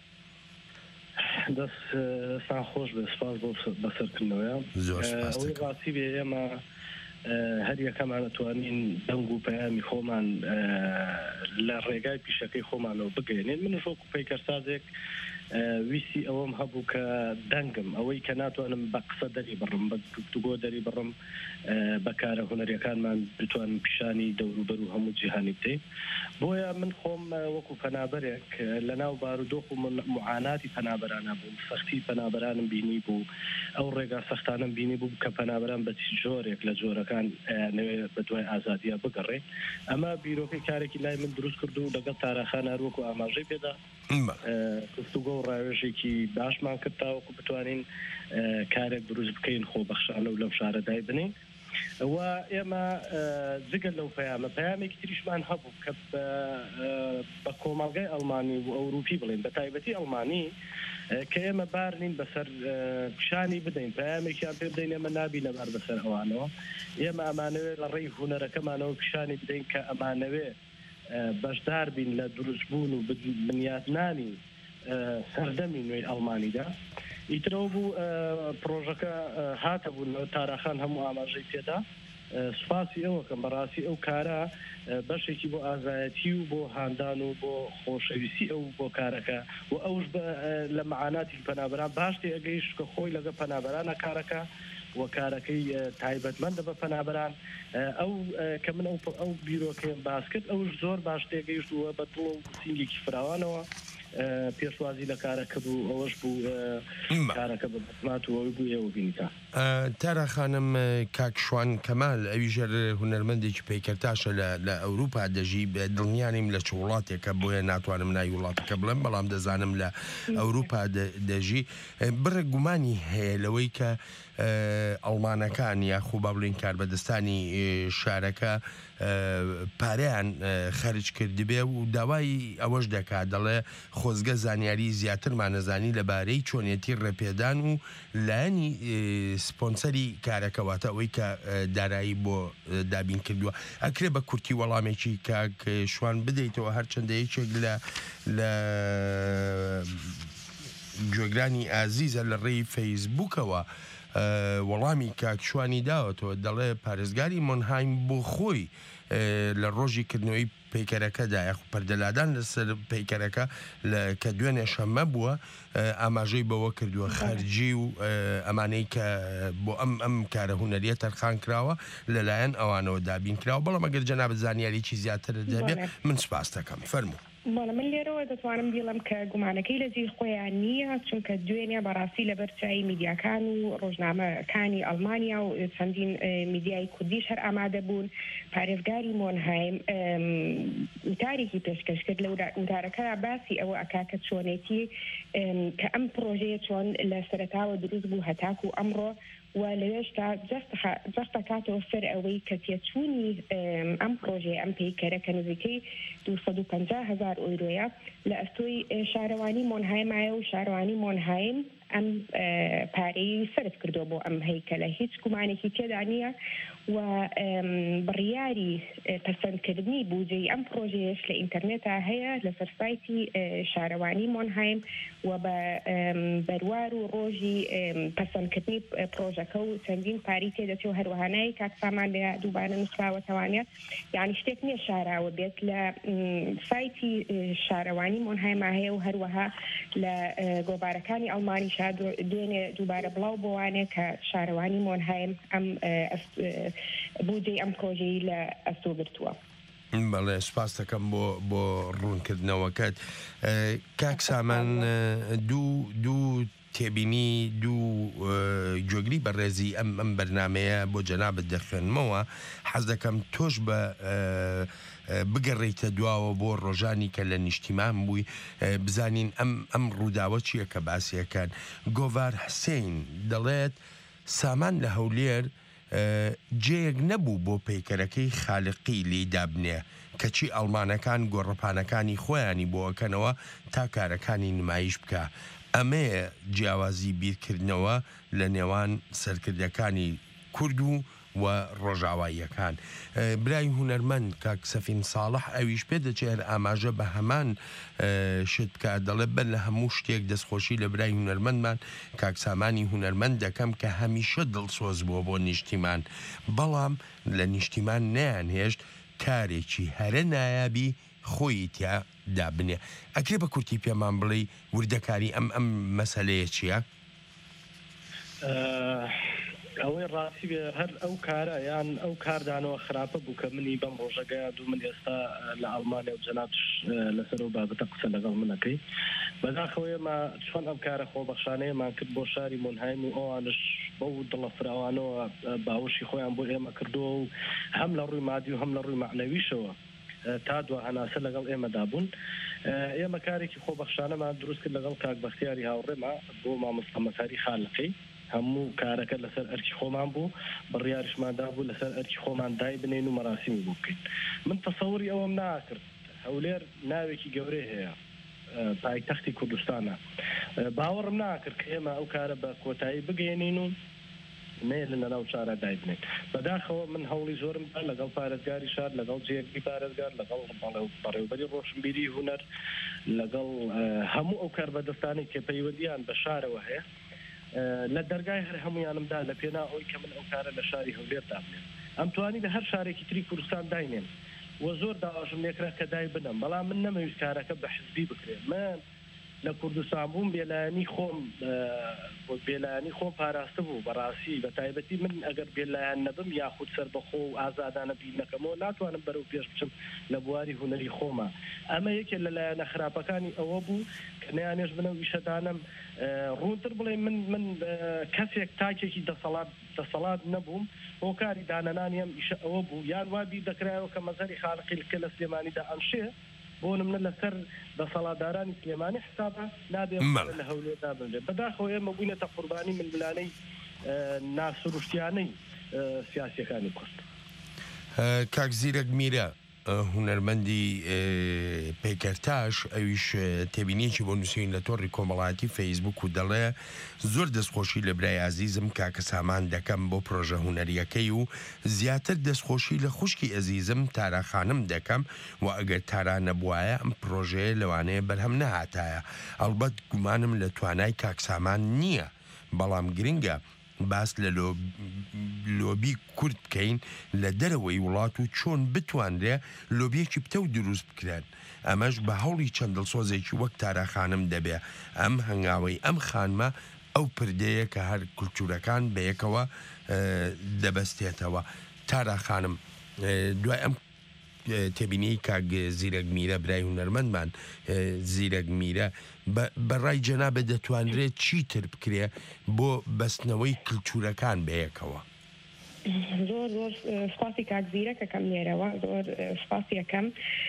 دەستان خۆش بە سپاس بۆ بەسەرکردنەوەیە ئەوەی ڕاستی بێ ئێمە هەر یەکەمان ئەتوانین دەنگ و پەیامی خۆمان لە ڕێگای پیشەکەی خۆمانەوە بگەێنین. منش وەکو پەیکەرسازێک ویسی ئەوەم هەبوو کە دەنگم ئەوەی کە ناتوانم بە قسە دەری بڕم بە گفتوگۆ دەری بڕم بەکارە هوەریەکانمان بتوانم پیشانی دەوروبەر و هەموو جیهانی بدەین بۆیە من خۆم وەکو پەنابەرێک لەناو بارودۆخ و معاناتی پەنابەرانە بووم سەختی پەنابەرانم بینی بوو ئەو ڕێگا سەختانم بینی بوو کە پەنابەران بە جۆرێک لە جۆرەکان نوێ بە دوای ئازادیە بگەڕێ ئەمە بیرۆکەی کارێکی لای من دروست کرد و لەگەڵ تاراخان هەروەکو ئاماژەی پێدا گفتوگۆ و ڕاوێژێکی باشمان کرد تاوەکو بتوانین کارێک دروست بکەین خۆبەخشانە و لەم شارەدای بنین و ئێمە جگەل لەو پەیامێکی تریشمان هەبوو کە بە کۆمەڵگەی ئەڵمانی و ئەوروپی بڵێن بە تایبەتی ئەڵمانی کە ئێمە بارنین بەسەر پیشانی بدەین پەیامێکیان پێ بدەین ئێمە نابینە بار بەسەر ئەوانەوە ئێمە ئەمانەوێت لە ڕێی هونەرەکەمانەوە پیشانی بدەین کە ئەمانەوێ بەشدار بین لە دروستبوون و بنیاتنانی سەردەمی نوێی ئەڵمانیدا ئیترەوە بوو پرۆژەکە هاتە بوون تاراخان هەموو ئاماژەی پێدا سوپاسی ئەوە کەم بەڕاستی ئەو کارە بەشێکی بۆ ئازایەتی و بۆ هاندان و بۆ خۆشەویستی ئەو بۆ کارەکە و ئەوش لە معاناتی پەنابەران باشتی ئەگەیشت کە خۆی لەگە پەنابەرانە کارەکە و کارەکەی تایبەتمەندە بە پەنابەران ئەو کە من ئەو بیرۆکەیان باس کرد ئەوش زۆر باش تێگەیشت وە بە دڵ و سینگێکی فراوانەوە پێشوازی لە کارەکە بوو ئەوەش بوو کارەکە بە بەسمات و ئەوی بوو ئێوە بینیتا تاراخانم کاکشوان کەمال ئەوی ژەر هونەرمەندێکی پەیکەرتاشە لە ئەوروپا دەژی دڵنیانیم لە چ وڵاتێکە بۆیە ناتوانم ناوی وڵاتەکە بڵێم بەڵام دەزانم لە ئەوروپا دەژی بڕە گومانی هەیە لەوەی کە ئەڵمانەکان یاخوو با بڵین کاربەدەستانی شارەکە پارەیان خەرج کردبێ و داوای ئەوەش دەکات دەڵێ خۆزگە زانیاری زیاترمان نەزانی لەبارەی چۆنیەتی ڕێپێدان و لایەنی سپۆنسەری کارەکەواتە ئەوەی کە دارایی بۆ دابین کردووە ئەکرێ بە کورتی وەڵامێکی کاک شوان بدەیتەوە هەرچەندە یەکێک لە گوێگرانی ئازیزە لە ڕێی فەیسبووکەوە وەڵامی کاکشوانی داوەتەوە دەڵێ پارێزگاری مۆنهایم بۆ خۆی لە ڕۆژی کردنەوەی پیکەرەکەدا یاخ پەردەلادان لەسەر پیکەرەکە کە دوێنێ شەمە بووە ئاماژەی بەوە کردووە خەرجی و ئەمانەی کە بۆ ئەم کارە هونەریە تەرخان کراوە لەلایەن ئەوانەوە دابین کراوە بەڵام ئەگەر جەناب زانیاریی زیاتر دەبێت من سپاس دەکەم فەرموو بەڵام من لێرەوە دەتوانم بیڵم کە گومانەکەی لە جێی خۆیان نییە چونکە دوێنێ بەڕاستی لە بەرچایی میدیاکان و ڕۆژنامەکانی ئەڵمانیا و چەندین میدیای کوردیش هەر ئامادە بوون پارێزگاری مۆنهایم وتارێکی پێشکەش کرد لە وتارەکەدا باسی ئەوە ئەکا کە چۆنێتی کە ئەم پرۆژەیە چۆن لە سەرەتاوە دروست بوو هەتاکو و ئەمڕۆ و لەوێشتا جەستە کاتەوە سەر ئەوەی کە تێچوونی ئەم پرۆژەیە ئەم پێیکەرەکە نزیکەی 250,000 ئۆیرۆیە لە ئەستۆی شارەوانی مۆنهایمایە و شارەوانی مۆنهایم ئەم پارەی سرف کردو بۆ ئەم هەیکەلە هیچ گومانێکی تێدا نییە و بڕیاری پەسەندکردنی بودجەی ئەم پرۆژەیەش لە ئینتەرنێتا هەیە لەسەر سایتی شارەوانی مۆنهایم و بە بەروار و ڕۆژی پەسەندکردنی پرۆژەکە و چەندین پاری تێدەچێت و هەروەهانای کاکسامان لە دووبارە نووسراوەتەوانێت یعنی شتێک نییە شاراوە بێت لە سایتی شارەوانی مۆنهایما هەیە و هەروەها لە گۆبارەکانی ئەڵمانی دوێنێ دووبارە بڵاو بۆوانێ کە شارەوانی مۆنهایم ئەم بودجەی ئەم پرۆژەی لە ئەستۆ گرتووە. بەڵێ سپاس دەکەم بۆ ڕوونکردنەوەکەت کاک سامان دوو تێبینی دوو جۆگری بەڕێزی ئەم بەرنمەیە بۆ جەنابەت دەخوێنمەوە حەز دەکەم تۆش بە بگەڕێیتە دواوە بۆ ڕۆژانی کە لە نیشتیمان بووی بزانین ئەم ڕووداوە چییە کە باسیەکان گۆڤار حسین دەڵێت سامان لە هەولێر جێیەک نەبوو بۆ پەیکەرەکەی خالقی لی دابنێ کەچی ئەڵمانەکان گۆڕەپانەکانی خۆیانی بۆەکەنەوە تا کارەکانی نمایش بکە ئەمەیە جیاوازی بیرکردنەوە لە نێوان سەرکردەکانی کورد و ڕۆژاواییەکان برای هونەرمەند کاک سەفین ساڵح ئەویش پێ دەچێت ئاماژە بە هەمان شت بکە دەڵێ بەر لە هەموو شتێک دەستخۆشی لە برای هونەرمەندمان کاک سامانی هونەرمەند دەکەم کە هەمیشە دڵسۆز بووە بۆ نیشتیمان بەڵام لە نیشتیمان نەیانهێشت کارێکی هەرە نایابی خۆی تیا دابنێ ئەکرێ بە کورتی پێمان بڵێ وردەکاری ئەم مەسەلەیە چییە؟ ئەوەی ڕاستی بێ هەر ئەو کارە یان ئەو کاردانەوە خراپە بوو کە منی بەم ڕۆژەگەیە دوو من ئێستا لە ئەڵمانیا و جەنابش لەسەر و بابەتە قسە لەگەڵ منەکەی بەداخەوە ئێمە چۆن ئەم کارە خۆبەخشانەیەمان کرد بۆ شاری مونهایم و ئەوانش بەو دڵەفراوانەوە باوشی خۆیان بۆ ئێمە کردووە و هەم لە ڕووی مادی و هەم لە ڕووی معنەویشەوە تا دو هەناسە لەگەڵ ئێمەدا بوون ئێمە کارێکی خۆبەخشانەمان دروست کرد لەگەڵ کاک بەختیاری هاوڕێمە بۆ مامۆستا مەتاری خالقی هەموو کارەکە لەسەر ئەرکی خۆمان بوو بڕیاریشماندا بوو لەسەر ئەرکی خۆمان دای بنێن و مەراسیمی بوو بکەین من تەسەوری ئەوەم ناکرد هەولێر ناوێکی گەورەی هەیە پایتەختی کوردستانە باوەڕم ناکرد کە ئێمە ئەو کارە بە کۆتایی بگەێنین و نێلن لەناو چارە دای بنێن بەداخەوە من هەوڵی زۆرم لەگەڵ پارێزگاری شار لەگەڵ جێگی پارێزگار لەگەڵ بەڕێوەبەری ڕۆشنبیری هونەر لەگەڵ هەموو ئەو کار بەدەستانی کە پەیوەندیان بە شارەوە هەیە لە دەرگای هەر هەمویانمدا لە پێنا ئەوی کە من ئەو کارە لە شاری هەولێر دابنێن ئەم توانی لە هەر شارێکی تری کوردستان داینێن وە زۆر داواشم لێکرا کە دای بنم بەڵام من نەمەویست کارەکە بە حزبی بکرێن من لە کوردستان بووم بێلایانی خۆم پاراستە بوو بەڕاستی بە تایبەتی من ئەگەر بێلایەن نەبم یاخود سەربەخۆ و ئازادانە بینەکەمەوە ناتوانم بەرەو پێش بچم لە بواری هونەری خۆمە ئەمە یەکێک لەلایەنە خراپەکانی ئەوە بوو کە نەیانێش بنە ویشەدانم ڕوونتر بڵێ من کەسێک تاکێکی دەسەڵات نەبووم بۆ کاری دانەنانیم ئیشە ئەوە بوو یان وابی دەکرایەوە کە مەزەری خالقی کە لە سلێمانیدا ئەمشێ بۆ منە لەسەر دەسەڵاتدارانی سلێمانی حسابە نابێت لە هەولێردا بنرێت بەداخەوە ئێمە بووینەتە قوربانی ململانەی ناسروشتیانەی سیاسیەکانی کورد کاک زیرەک میرە هونەرمەندی پێکەرتاش ئەویش تێبینێکی بۆ نووسین لە تۆڕی کۆمەڵاتی فەیسبوک و دەڵێ زۆر دەستخۆشی لە برای عزیزم کاکە سامان دەکەم بۆ پرۆژە هونەریەکەی و زیاتر دەستخۆشی لە خوشکی ئەزیزم تارا خانم دەکەم و ئەگەر تارا نەبوایە ئەم پرۆژەیە لەوانەیە بەرهەم نەهاتایە ئەڵبەت گومانم لە توانای کاکسامان نییە بەڵام گرنگە باس لە لۆبی کورد بکەین لە دەرەوەی وڵات و چۆن بتوانرێ لۆبیەکی پتە و دروست بکرێن ئەمەش بە هەوڵی چەند دڵسۆزێکی وەک تاراخانم دەبێ ئەم هەنگاوەی ئەم خانمە ئەو پردەیە کە هەر کولتورەکان بەیەکەوە دەبەستێتەوە تاراخانم دوای ئەم تێبینەی کاک زیرەک میرە برای هونەرمەندمان زیرەک میرە بەڕای جەنابە دەتوانرێت چیتر بکرێ بۆ بەستنەوەی کللتورەکان بەیەکەوە زۆر زۆر سپاسی کاک زیرەکەکەم لێرەوە زۆر سپاسی یەکەم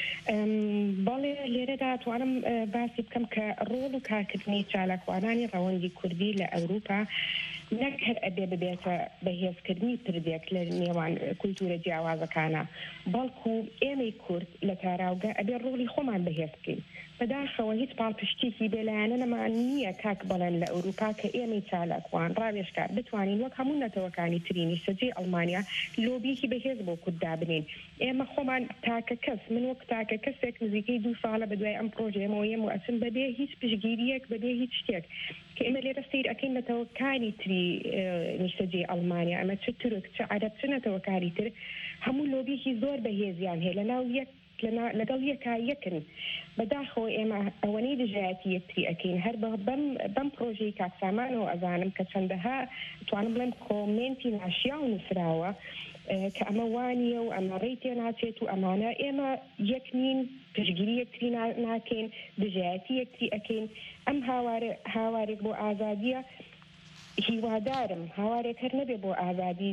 بەڵێ لێرەدا توانم باسی بکەم کە ڕۆڵ و کارکردنی چالاکوانانی ڕەوەندی کوردی لە ئەوروپا نەک هەر ئەبێ ببێتە بەهێزکردنی پردێک لە نێوان کولتورە جیاوازەکانە بەڵکو ئێمەی کورد لە تاراوگە ئەبێ ڕۆڵی خۆمان بەهێز بکەین بەداخەوە هیچ پاڵپشتێکی بێلایەنە نەمان نییە کاک بەڵێن لە ئەوروپا کە ئێمەی چالاکوان ڕاوێژکار بتوانین وەک هەموو نەتەوەکانی ترینی سەجێ ئەڵمانیا لۆبیەکی بەهێز بۆ کورد دابنین ئێمە خۆمان تاکە کەس من وەک تاکە کەسێک نزیکەی 2 ساڵە بەدوای ئەم پرۆژێمەوە یەم و ئەچم بەبێ هیچ پشگیریەک بەبێ هیچ شتێک کە ئێمە لێرە سیر ئەەکەین نەتەوەکانی تری نیشتەجێ ئەڵمانیا ئەمە چ تورک چ عەرەب چ نەتەوەکاری تر هەموو لۆبیەکی زۆر بەهێزیان هەیە لەناو لەگەڵ یەکن بەداخەوە ئێمە ئەوەنەی دژایەتی یەکتری ئەەکەین هەر بەم پرۆژەی کاکسامانەوە ئەزانم کە چەندەها توانم بڵێم کۆمنتی ناشیا و نووسراوە کە ئەمە وانیە و ئەمە ڕێی تێ ناچێت و ئەمانە ئێمە یەک نین پشگیری یەکتری ناکەین دژایەتی یەکتری ئەەکەین ئەم هاوارێک بۆ ئازادیە هیوادارم هاوارێک هەر نەبێ بۆ ئازادی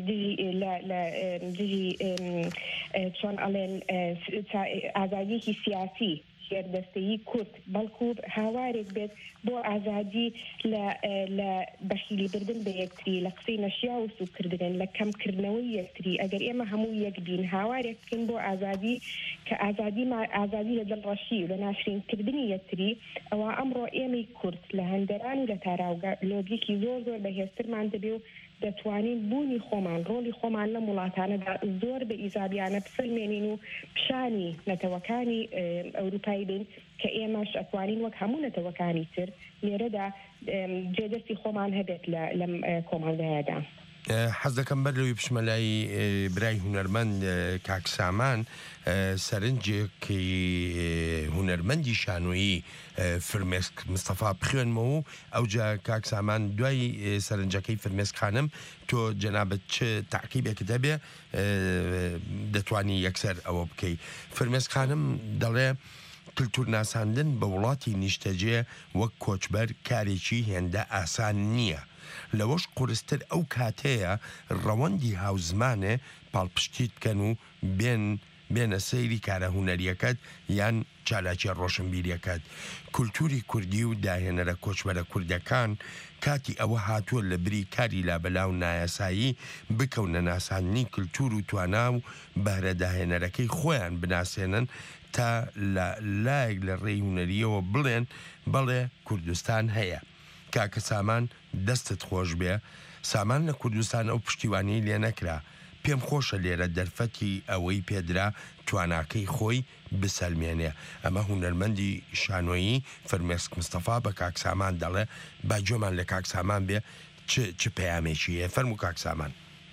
دژی چۆن ئەڵێن ئازادیەکی سیاسی شێردەستەیی کورد بەڵکو هاوارێک بێت بۆ ئازادی لە بەخیلی بردن بە یەکتری لە قسەی نەشیا و سوکردن لە کەمکردنەوەی یەکتری ئەگەر ئێمە هەموو یەک بین هاوارێک بکەین بۆ ئازادی کە ئازادی لە دڵڕەشی و لە ناشرینکردنی یەکتری ئەوە ئەمڕۆ ئێمەی کورد لە هەندەران و لە تاراوگە لۆبیەکی زۆر زۆر بەهێزترمان دەبێ و دەتوانین بوونی خۆمان ڕۆڵی خۆمان لە وڵاتانەدا زۆر بە ئیزابیانە بفرمێنین و پیشانی نەتەوەکانی ئەوروپایی بین کە ئێمەش ئەتوانین وەک هەموو نەتەوەکانی تر لێرەدا جێدەستی خۆمان هەبێت لەم کۆمەڵگایەدا حەز دەکەم بەر لەوەی پشمەلای برای هونەرمەند کاک سامان سەرنجێکی هونەرمەندی شانۆیی فرمێسک مستەفا بخوێنمەوە ئەوجا کاک سامان دوای سەرنجەکەی فرمێسک خانم تۆ جەنابەت چ تاقیبێکت هەبێ دەتوانی یەکسەر ئەوە بکەی. فرمێسک خانم دەڵێ کلتور ناساندن بە وڵاتی نیشتەجێ وەک کۆچبەر کارێکی هێندە ئاسان نییە. لەوەش قورستر ئەو کاتەیە ڕەوەندی هاوزمانێ پاڵپشتیت بکەن و بێنە سەیری کارە هونەریەکەت یان چالاکی ڕۆشنبیریەکەت. کولتوری کوردی و داهێنەرە کۆچبەرە کوردەکان کاتی ئەوە هاتووە لە بری کاری لابەلاو نایاسایی بکەونە ناساندنی کلتور و توانا و بەهرە داهێنەرەکەی خۆیان بناسێنن تا لایەک لە ڕێی هونەریەوە بڵێن بەڵێ کوردستان هەیە. کاکە سامان دەستت خۆش بێ، سامان لە کوردستان ئەو پشتیوانی لێ نەکرا. پێم خۆشە لێرە دەرفەتی ئەوەی پێدرا تواناکەی خۆی بسەلمێنێ. ئەمە هونەرمەندی شانۆیی فرمێسک مستەفا بە کاک سامان دەڵێ با جۆمان لە کاک سامان بێ چ پەیامێکیە. فەرموو کاک سامان.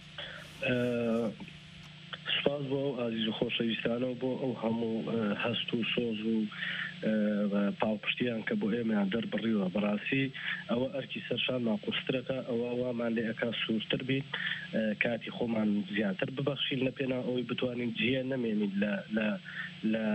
سپاس بۆ ئازیز و خۆشەویستانەوە بۆ ئەو هەموو هەست و سۆز و پاڵپشتیان کە بۆ ئێمەیان دەربڕیوە. بەڕاستی ئەوە ئەرکی سەرشان ماقوسترەکە ئەوە وامان لێ ئەکا سوورتر بین کاتی خۆمان زیاتر ببەخشین لە پێنا ئەوەی بتوانین جێ نەمێنین لە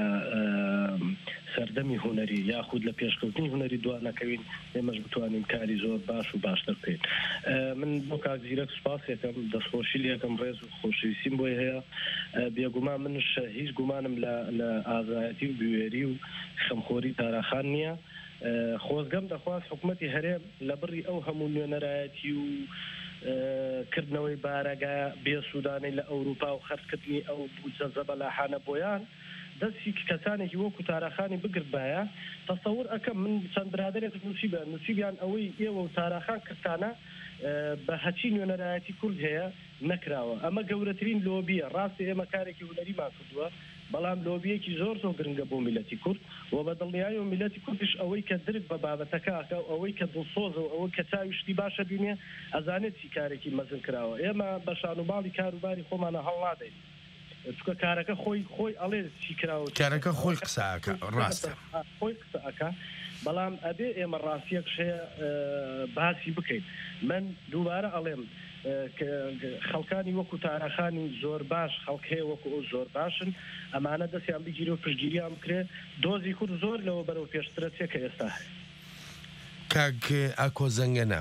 سەردەمی هونەری یاخود لە پێشکەوتنی هونەری دوانەکەوین ئێمەش بتوانین کاری زۆر باش و باشتر بکەین. من بۆ کاک زیرەک سوپاس یەکەم دەستخۆشی یەکەم ڕێز و خۆشەویستیم بۆی هەیە. بێگومان منش هیچ گومانم لە ئازایەتی و بوێری و خەمخۆری تاراخان نییە. خۆزگەم دەخواست حکوومەتی هەرێم لە بڕی ئەو هەموو نوێنەرایەتی و کردنەوەی بارەگا بێسوودانەی لە ئەوروپا و خەرکردنی ئەو بودجە بەلاحانە بۆیان دەستی کەسانێکی وەکو تاراخانی بگربایە. تەسەور ئەەکەم من چەند برادێک نووسیبیان ئەوەی ئێوە و تاراخان کردانە بە هەچی نوێنەرایەتی کورد هەیە نەکراوە. ئەمە گەورەترین لۆبیە. ڕاستی ئێمە کارێکی هونەریمان کردووە، بەڵام لۆبیەکی زۆر گرنگە بۆ میلەتی کورد و بە دڵنیایی و میلەتی کوردش ئەوەی کە درک بە بابەتەکە ئەوەی کە دڵسۆزە و ئەوەی کە چاویشتی باشە بینێ ئەزانێت چی کارێکی مەزن کراوە. ئێمە بە شانوباڵی کاروباری خۆمانە هەڵ نادەین چکە کارەکە خۆی ئەڵێ چی کراوە، کارەکە خۆی قساکە ڕاستە خۆی قسەکە. بەڵام ئەبێ ئێمە ڕاستیەک شەیە باسی بکەین. من دووبارە ئەڵێم خەڵکانی وەکو تاراخانی زۆر باش خەڵک هەیە وەکو ئەو زۆر باشن، ئەمانە دەستیان بگیری و پشتگیریان بکرێ. دۆزی کورد زۆر لەوە بەرەو پێشترە چێ کە ئێستا هەیە. کاک ئاکۆ زەنگەنە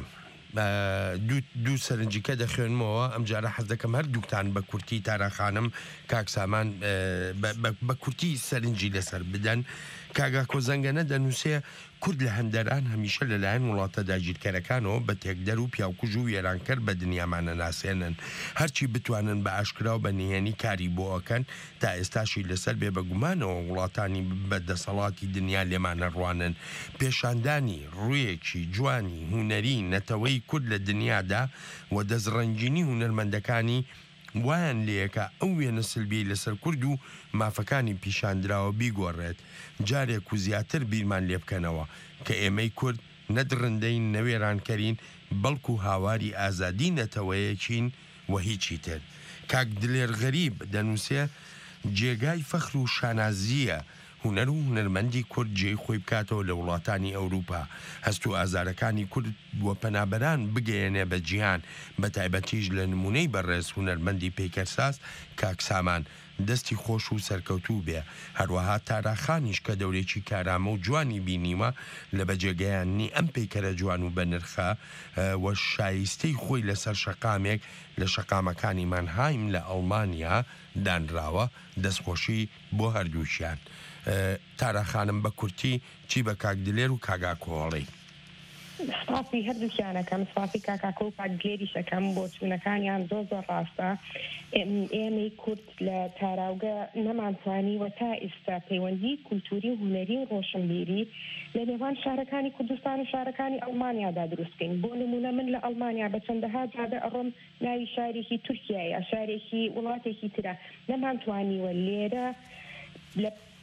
دوو سەرنجیکە دەخوێنمەوە. ئەم جارە حەز دەکەم هەردووکتان بە کورتی تاراخانم کاک سامان بە کورتی سەرنجی لەسەر بدەن. کاگا کۆزەنگەنە دەنووسێ کورد لە هەندەران هەمیشە لەلایەن وڵاتە داگیرکەرەکانەوە بە تێکدەر و پیاوکوژ و وێرانکەر بە دنیامانە ناسێنن. هەرچی بتوانن بە ئاشکرا و بە نهێنی کاری بۆ ئەکەن تا ئێستاشی لەسەر بێ بەگومانەوە وڵاتانی بەدەسەڵاتی دنیا لێمانە ڕوانن. پێشاندانی ڕوویەکی جوانی هونەری نەتەوەی کورد لە دنیادا و دەستڕەنجینی هونەرمەندەکانی وایان لێیەکە ئەو وێنە سلبی لەسەر کورد و مافەکانی پیشاندراوە بیگۆڕێت. جارێک و زیاتر بیرمان لێ بکەنەوە کە ئێمەی کورد نەدڕندەین نەوێرانکەرین بەڵکو هاواری ئازادی نەتەوەیەکین و هیچی تر. کاک دلێر غەریب دەنووسێ جێگای فەخر و شانازیە هونەر و هونەرمەندی کورد جێی خۆی بکاتەوە لە وڵاتانی ئەوروپا. هەست و ئازارەکانی کورد وە پەنابەران بگەێنێ بە جیهان، بە تایبەتیش لە نمونەی بەڕێز هونەرمەندی پێکەرساز کاک سامان دەستی خۆش و سەرکەوتوو بێ. هەروەها تاراخانیش کە دەورێکی کارامە و جوانی بینیوە لە بەجێگەیاننی ئەم پەیکەرە جوان و بەنرخە وە شایستەی خۆی لەسەر شەقامێک لە شەقامەکانی مانهایم لە ئەڵمانیا دانراوە. دەستخۆشی بۆ هەردووشیان. تاراخانم بە کورتی چی بە کاک دلێر و کاگا کۆڵی؟ سپاسی هەردووکیانەکەم، سپاسی کاکاکۆ و کاکگێریشەکەم بۆ چوونەکانیان زۆر ڕاستە. ئێمەی کورد لە تاراوگە نەمانتوانی و تا ئێستا پەیوەندی کولتوری و هونەری و ڕۆشنبیری لە نێوان شارەکانی کوردستان و شارەکانی ئەڵمانیادا دروستکەین. بۆ نمونە من لە ئەڵمانیا بە چەندەها جادە ئەڕۆم ناوی شارێکی تورکیایە، شارێکی وڵاتێکی ترە، نەمانتوانیوە لێرە لە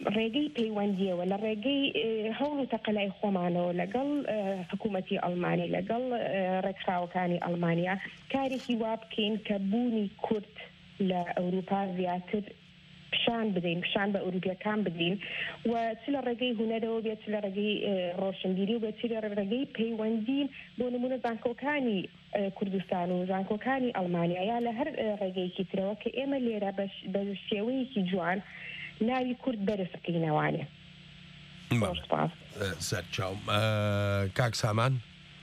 ڕێگەی پەیوەندیەوە لە ڕێگەی هەوڵ و تەقەلای خۆمانەوە لەگەڵ حکوومەتی ئەڵمانی لەگەڵ ڕێکخراوەکانی ئەڵمانیا کارێکی وا بکەین کە بوونی کورد لە ئەوروپا زیاتر پیشان بدەین پیشان بە ئەوروپیەکان بدەین و چ لە ڕێگەی هونەرەوە بێت چ لە ڕێگەی ڕۆشنبیری و بێت چ لە ڕێگەی پەیوەندین بۆ نمونە زانکۆکانی کوردستان و زانکۆکانی ئەڵمانیا یا لە هەر ڕێگەیەکی ترەوە کە ئێمە لێرە بە شێوەیەکی جوان ناوی کورد بەرز بکەینەوانێ. سەرچاوم کاک سامان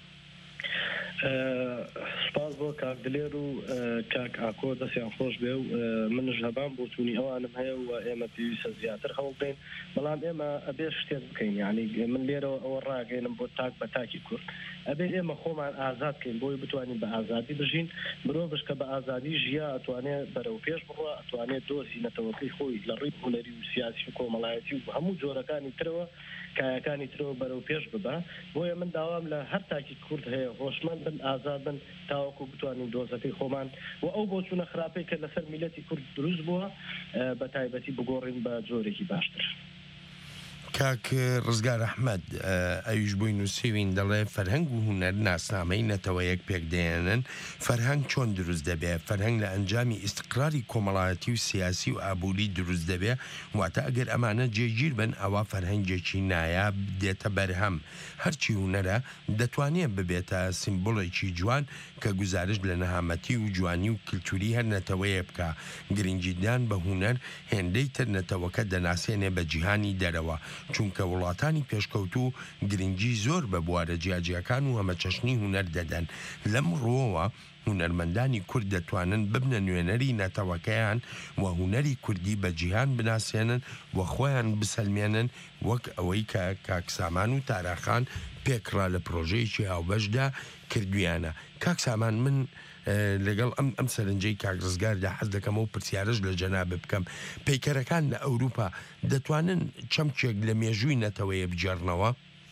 سپاس بۆ کاک دلێر و کاک ئاکۆ دەستیان خۆش بێ و منش هەبان بۆ چوونی ئەوانم هەیە و ئێمە پێویستە زیاتر هەوڵ بدەین بەڵام ئێمە ئەبێ شتێک بکەین یعنی من لێرەوە ئەوە ڕاگەێنم بۆ تاک بە تاکی کورد ئەبێ ئێمە خۆمان ئازاد بکەین بۆی بتوانین بە ئازادی بژین مرۆڤش کە بە ئازادی ژیا ئەتوانێت بەرەو پێش بڕوە ئەتوانێت دۆزی نەتەوەکەی خۆی لە ڕووی هونەری و سیاسی و کۆمەڵایەتی و هەموو جۆرەکانی ترەوە کایەکانی ترەوە بەرەو پێش ببە بۆیە من داوام لە هەر تاکی کورد هەیە هۆشمەند بن ئازاد بن تاوەکو بتوانین دۆزەکەی خۆمان و ئەو بۆ چوونە خراپەی کە لەسەر میلەتی کورد دروست بووە بە تایبەتی بگۆڕین بە جۆرێکی باشتر. کاک ڕزگار ئەحمەد ئەویش بووی نووسیوین دەڵێ فەرهەنگ و هونەر ناسنامەی نەتەوەیەک پێکدێنن فەرهەنگ چۆن دروست دەبێت فەرهەنگ لە ئەنجامی ئیستقراری کۆمەڵایەتی و سیاسی و ئابووری دروست دەبێت واتە ئەگەر ئەمانە جێگیر بن ئەوە فەرهەنگێکی نایاب دێتە بەرهەم هەرچی هونەرە دەتوانێت ببێتە سیمبۆڵێکی جوان کە گزارش لە نەهامەتی و جوانی و کللتوری هەر نەتەوەیە بکە گرنگیدان بە هونەر هێندەی تر نەتەوەکە دەناسێنێ بە جیهانی دەرەوە چونکە وڵاتانی پێشکەوتوو گرنگی زۆر بە بوارە جیاجیەکان و هەمە چەشنی هونەر دەدەن لەم ڕۆوە هونەرمەندانی کورد دەتوانن ببنە نوێنەری نەتەوەکەیان و هونەری کوردی بە جیهان بناسێنن و خۆیان بسەلمێنن وەک ئەوەی کە کاکسامان و تاراخان پێکڕا لە پرۆژەیەکی هاوبەشدا کردویانە. کاکسامان من لەگەڵ ئەم سەرنجەی کاک ڕزگاردا حەز دەکەم و پرسیارش لە جەناب بکەم پەیکەرەکان لە ئەوروپا دەتوانن چەمچێک لە مێژووی نەتەوەیە بجێڕنەوە؟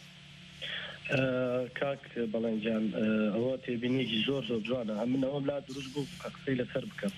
کاک بەڵێنجان ئەوە تێبینیێکی زۆر زۆر جوانە من ئەوەم لا دروست بوو قسەی لەسەر بکەم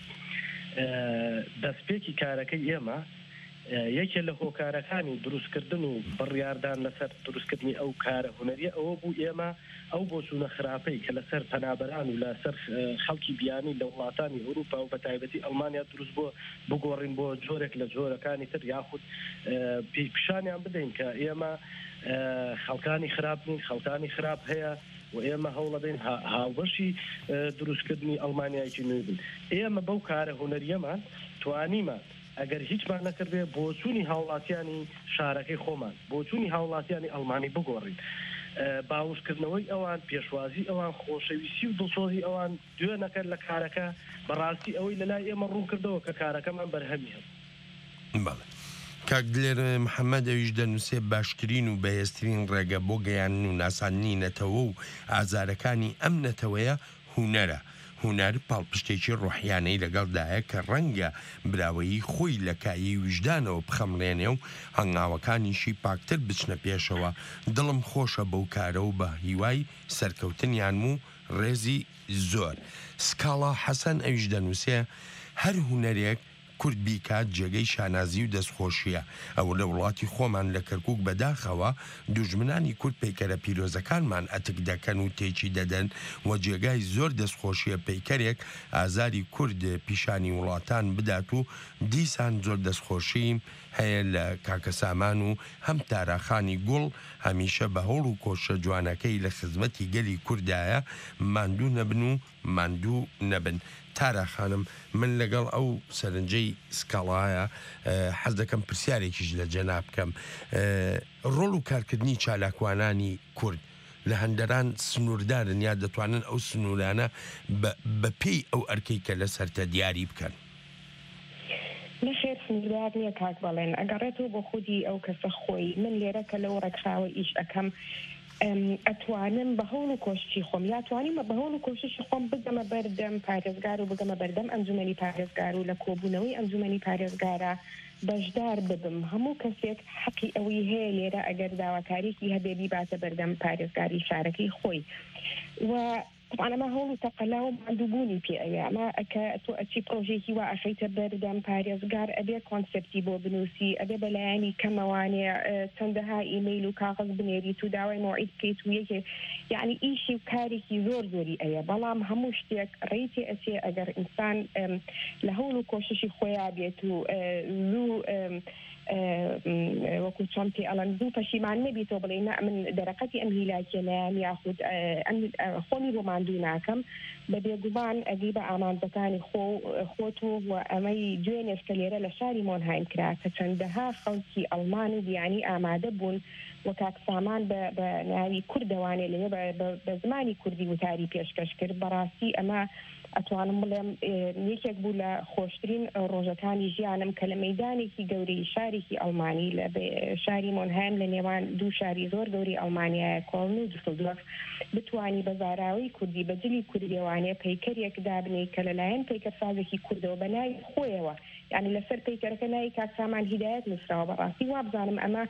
دەستپێکی کارەکەی ئێمە یەکێ لە هۆکارەکانی دروستکردن و بڕیاردان لەسەر دروستکردنی ئەو کارە هونەریە ئەوە بوو ئێمە ئەو بۆ چوونە خراپەی کە لەسەر پەنابەران و لەسەر خەڵکی بیانی لە وڵاتانی ئەوروپا و بە تایبەتی ئەڵمانیا دروست بۆ بگۆڕین بۆ جۆرێک لە جۆرەکانی تر یاخود پیشانیان بدەین کە ئێمە خەڵکانی خراپ نین خەڵکانی خراپ هەیە و ئێمە هەوڵ دەین هاوبەشی دروستکردنی ئەڵمانیایکی نوێ بن ئێمە بەو کارە هونەریەمان توانیمە ئەگەر هیچمان نەکردێ بۆ چوونی هاوڵاتیانی شارەکەی خۆمان بۆ چوونی هاوڵاتیانی ئەڵمانی بگۆڕین باوشکردنەوەی ئەوان پێشوازی ئەوان خۆشەویستی و دڵسۆزی ئەوان دوێ نەکرد لە کارەکە بەڕاستی ئەوەی لەلای ئێمە ڕوون کردەوە کە کارەکەمان بەرهەمی هەم. کاک دلێر محەممەد ئەویش دەنووسێ باشترین و بەهێزترین ڕێگە بۆ گەیاندن و ناساندنی نەتەوە و ئازارەکانی ئەم نەتەوەیە هونەرە هونەر پاڵپشتێکی ڕۆحیانەی لەگەڵدایە کە ڕەنگە براوەیی خۆی لە کایی وجدانەوە بخەمڵێنێ و هەنگاوەکانیشی پاکتر بچنە پێشەوە دڵم خۆشە بەو کارە و بە هیوای سەرکەوتنیان و ڕێزی زۆر. سکاڵا حەسەن ئەویش دەنووسێ هەر هونەرێک کورد بیکات جێگەی شانازی و دەستخۆشیە ئەوە لە وڵاتی خۆمان لە کەرکووک بەداخەوە دوژمنانی کورد پەیکەرە پیرۆزەکانمان ئەتک دەکەن و تێکی دەدەن و جێگای زۆر دەستخۆشیە پەیکەرێک ئازاری کورد پیشانی وڵاتان بدات و دیسان زۆر دەستخۆشیم هەیە لە کاکەسامان و هەم تاراخانی گوڵ هەمیشە بە هەوڵ و کۆشە جوانەکەی لە خزمەتی گەلی کوردایە ماندوو نەبن و ماندوو نەبن. تارا خانم من لەگەڵ ئەو سەرنجەی سکاڵایە حەز دەکەم پرسیارێکیش لە جەناب بکەم ڕۆڵ و کارکردنی چالاکوانانی کورد لە هەندەران سنووردارن یا دەتوانن ئەو سنوورانە بە پێی ئەو ئەرکەی کە لەسەرتە دیاری بکەن؟ نەخێر سنووردار نییە کاک بەڵێن ئەگەڕێتەوە بۆ خودی ئەو کەسە خۆی من لێرە کە لەو ڕێکخراوە ئیش ئەەکەم ئەتوانم بە هەوڵ و کۆشتی خۆم یاتوانیمە بە هەوڵ و کۆشتشی خۆم بگەمە بەردەم پارێزگار و بگەمە بەردەم ئەنجومەنی پارێزگار و لە کۆبوونەوەی ئەنجومەنی پارێزگارە بەشدار ببم هەموو کەسێک حەقی ئەوەی هەیە لێرە ئەگەر داواکاریکی هەبێ بیباتە بەردەم پارێزگاری شارەکەی خۆی و طبعا ما هون تقلاهم عندوبوني في أيام كأتي بروجيكي وأخيت بردم باريزقار أبي كونسبتي بو بنوسي أبي بلاني كموانع تندها إيميل وكاغذ بنيري تداوي موعد كيتوية يعني إيشي وكاريكي زوري أيا بلام هموشتيك ريتي أسي أجر إنسان لهولو كوششي خويا بيتو ذو وەکو چۆنتی ئەڵەن دوو پەشیمان نەبیتەوە بڵێ من دەرەقەتی ئەم هیلاکیە لایەن یاخود خۆمی بۆ ماندوو ناکەم بە بێگومان ئەگەی بە ئامانجەکانی خۆت و ئەمەی دوێنێشکە لێرە لە شاری مۆنهایم کرا کە چەندەها خەڵکی ئەڵمان و دیانی ئامادە بوون و کاکسامان بە ناوی کوردەوانێ لێ بە زمانی کوردی وتاری پێشکەش کرد بەڕاستی ئەمە ئەتوانم بڵێم یەکێک بوو لە خۆشترین ڕۆژەکانی ژیانم کە لە مەیدانێکی گەورەی شارێکی ئەڵمانی لە شاری مۆنهایم لە نێوان دوو شاری زۆر گەوری ئەڵمانیایە کۆڵن و دوسڵدۆف بتوانی بە زاراوی کوردی بەجلی کوردیوانێ پەیکەرێک دابنێ کە لەلایەن پەیکەرسازێکی کوردەوە بە ناوی خۆیەوە یعنی لەسەر پەیکەرەکە ناوی کاکسامان هیدایەت نووسراوە بەڕاستی وا بزانم ئەمە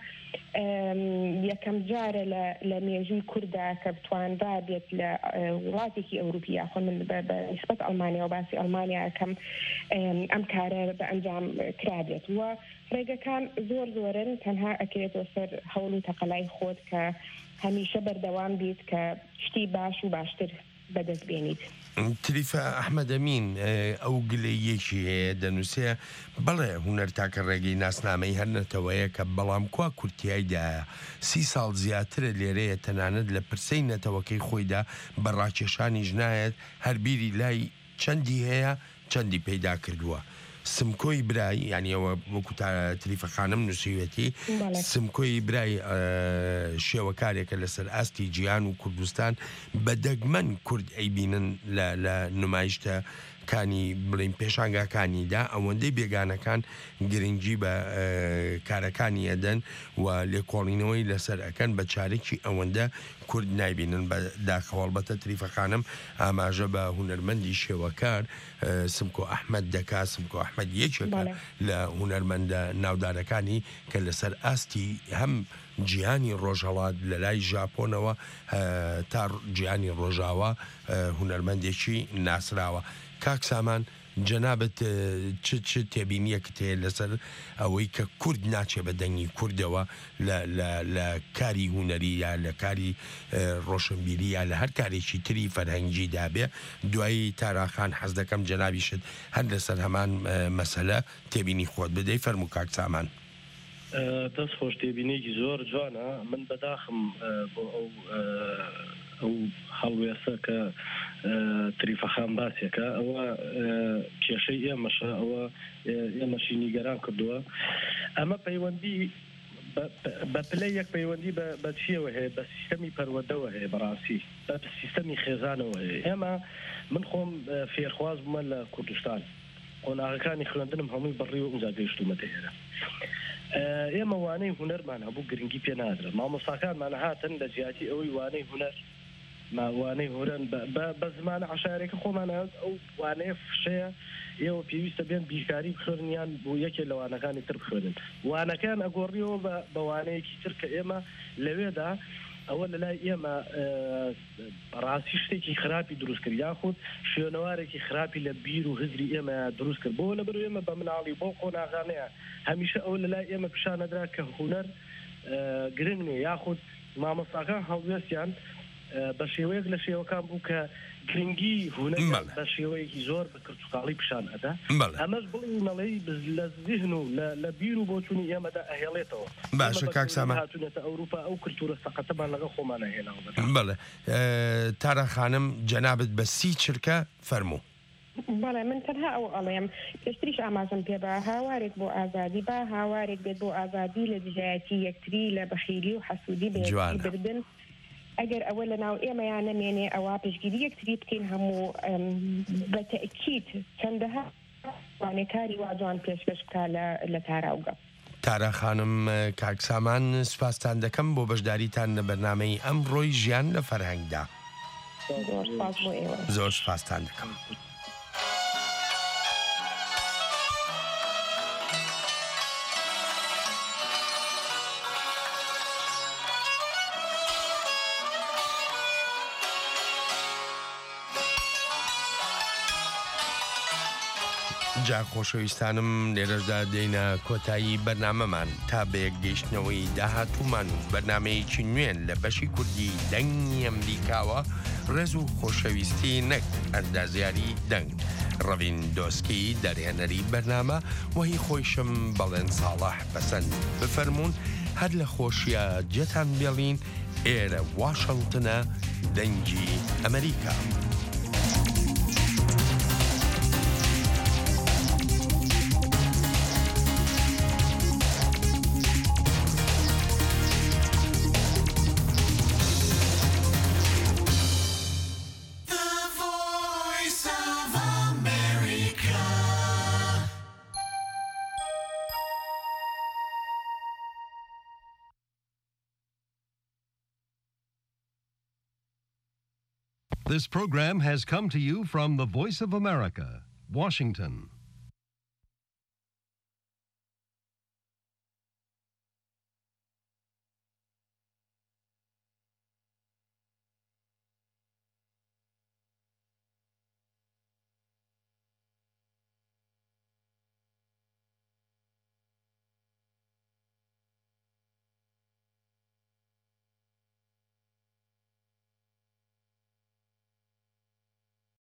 یەکەم جارە لە مێژووی کووردا کە بتوانرا بێت لە وڵاتێکی ئەوروپی یاخۆ من بە نسبەت ئەڵمانیا و باسی ئەڵمانیا کەم ئەم کارە بە ئەنجام کرابێت وە ڕێگەکان زۆرن تەنها ئەکرێتەوە سەر هەوڵ و تەقەلای خۆت کە هەمیشە بەردەوام بیت کە شتی باش و باشتر بەدەست بێنیت. تریفە ئەحمەدەمین ئەو گلەیەکی هەیە دەنووسێ بڵێ هوەر تاکە ڕێگەی ناسنامەی هەرنەتەوەیە کە بەڵام کوا کورتیایدایە 30 ساڵ زیاترە لێرەیە تەنانەت لە پرسەی نەتەوەکەی خۆیدا بەڕاکێشانی ژنایەت هەربیری لای چەندی هەیە چەندی پەیدا کردووە. سمکۆی برای یعنی ئەوە وەکو تا تریفە خانم نووسیوێتی سمکۆی برای شێوەکارێکە لەسەر ئاستی جیان و کوردستان بە دەگمەن کورد ئەیبینن لە نمایشتە کانی بڵین پێشانگاکانیدا ئەوەندەی بێگانەکان گرنگی بە کارەکانی ئەدەن و لێکۆڵینەوەی لەسەر ئەکەن بە چارێکی ئەوەندە کورد نایبینن بە داخەوەڵبەتە تریفە خانم ئاماژە بە هونەرمەندی شێوەکار سمکۆ ئەحمەد دەکا سمکۆ ئەحمەد یەکێکە لە هونەرمەندە ناودارەکانی کە لەسەر ئاستی هەم جیهانی ڕۆژهەڵات لە لای ژاپۆنەوە تا جیهانی ڕۆژاوە هونەرمەندێکی ناسراوە. کاک سامان جەنابەت چ تێبینیەکت هەیە لەسەر ئەوەی کە کورد ناچێ بە دەنگی کوردەوە لە کاری هوەری یا لە کاری ڕۆشنبیری یا لە هەر کارێکی تری فەرهەنگی دابێ دوایی تاراخان حەز دەکەم جەنابیشت هەر لەسەر هەمان مەسەلە تێبینی خۆت بدەی فەرموو کاک سامان. دەست خۆش تێبینێکی زۆر جوانە من بەداخم بۆ ئەو هەڵوێسە کە تریفەخان باسێکە ئەوە کێشەی ئێمەشە ئەوە ئێمەشی نیگەران کردووە ئەمە پەیوەندی بە پلەی یەک پەیوەندی بە چیەوە هەیە بە سیستەمی پەروەدەوە هەیە بەڕاستی بە سیستەمی خێزانەوە هەیە ئێمە من خۆم فێرخواز بوومە لە کوردستان قۆناغەکانی خوێندنم هەمووی بەڕێوە ئەوجا گەیشتومە دەهێرە ئێمە وانەی هوەرمان هەبوو گرنگی پێ نادرە مامۆستاکانمان هاتن لە جیاتی ئەوەی وانەی هوەر ماوانەی هورن بە زمانە عشارێکە خۆمان ئەو وانەیە فشەیە ئێوە پێویستە بێن بیرکاری بخوێنیان بۆ یەکێ لەوانەکانی تر بخوێنن وانەکان ئەگۆڕیەوە بە وانەیەکی تر کە ئێمە لەوێدا ئەوە لە لای ئێمە ڕاستی شتێکی خراپی دروست کرد یاخود شوێنەوارێکی خراپی لە بیر و هزری ئێمە دروست کرد بۆ لەبەر ئێمە بە مناڵی بۆ قۆناغانەیە هەمیشە ئەو لە لای ئێمە پیشانەدرا کە هوەر گرنگ نیە یاخود مامۆستاکان هەڵوێستیان بە شێوەیەک لە شێوەکان بوو کە گرنگی هوەر بە شێوەیەکی زۆر بە کردوکاڵی پیشان ئەدا ئەمەش بڵێنەڵەی لە ذهن و لە بیر و بۆچوونی ئێمەدا ئەهێڵێتەوە باشە کاک سامان هاتوونێتە ئەوروپا ئەو کلتورە سەقەتەمان لەگە خۆمان هێناوە بەڵێ تارە خانم جەنابەت بە سی چرکە فەرموو بەڵێ من تەنها ئەو ئەڵێم پێشتریش ئاماژەم پێ بە هاوارێک بۆ ئازادی با هاوارێک بێت بۆ ئازادی لە دژایەتی یەکتری لە بەخیلی و حەسوودی بردن ئەگەر ئەوە لە ناو ئێمەیان نەمێنێ ئەوە پشگیری یەکتری بکەین هەموو بە تەئکید چەندەها وانێکاری وا جوان پێشکەش بکا لە تاراوگە. تارە خانم کاک سامان سپاسان دەکەم بۆ بەشداریتان لە بەرنامەی ئەمڕۆی ژیان لە فەرهەنگدا. زۆر سپاسان دەکەم. جا خۆشەویستانم لێرەشدا دێنە کۆتایی بەرنامەمان تا بەیەک گەیشتنەوەی داهاتوومان و بەرنمەیەکی نوێن لە بەشی کوردی دەنگی ئەمریکاوە ڕێز و خۆشەویستی نەک ئەندازیاری دەنگ ڕەڤین دۆسکی دەرهێنەری بەرنامە وهی خۆیشم بەڵێن ساڵح بەسەند بفەرمونون هەر لە خۆشیە جێتان بێڵین ئێرە واشنگتنە دەنگی ئەمریکا. This program has come to you from the Voice of America, Washington.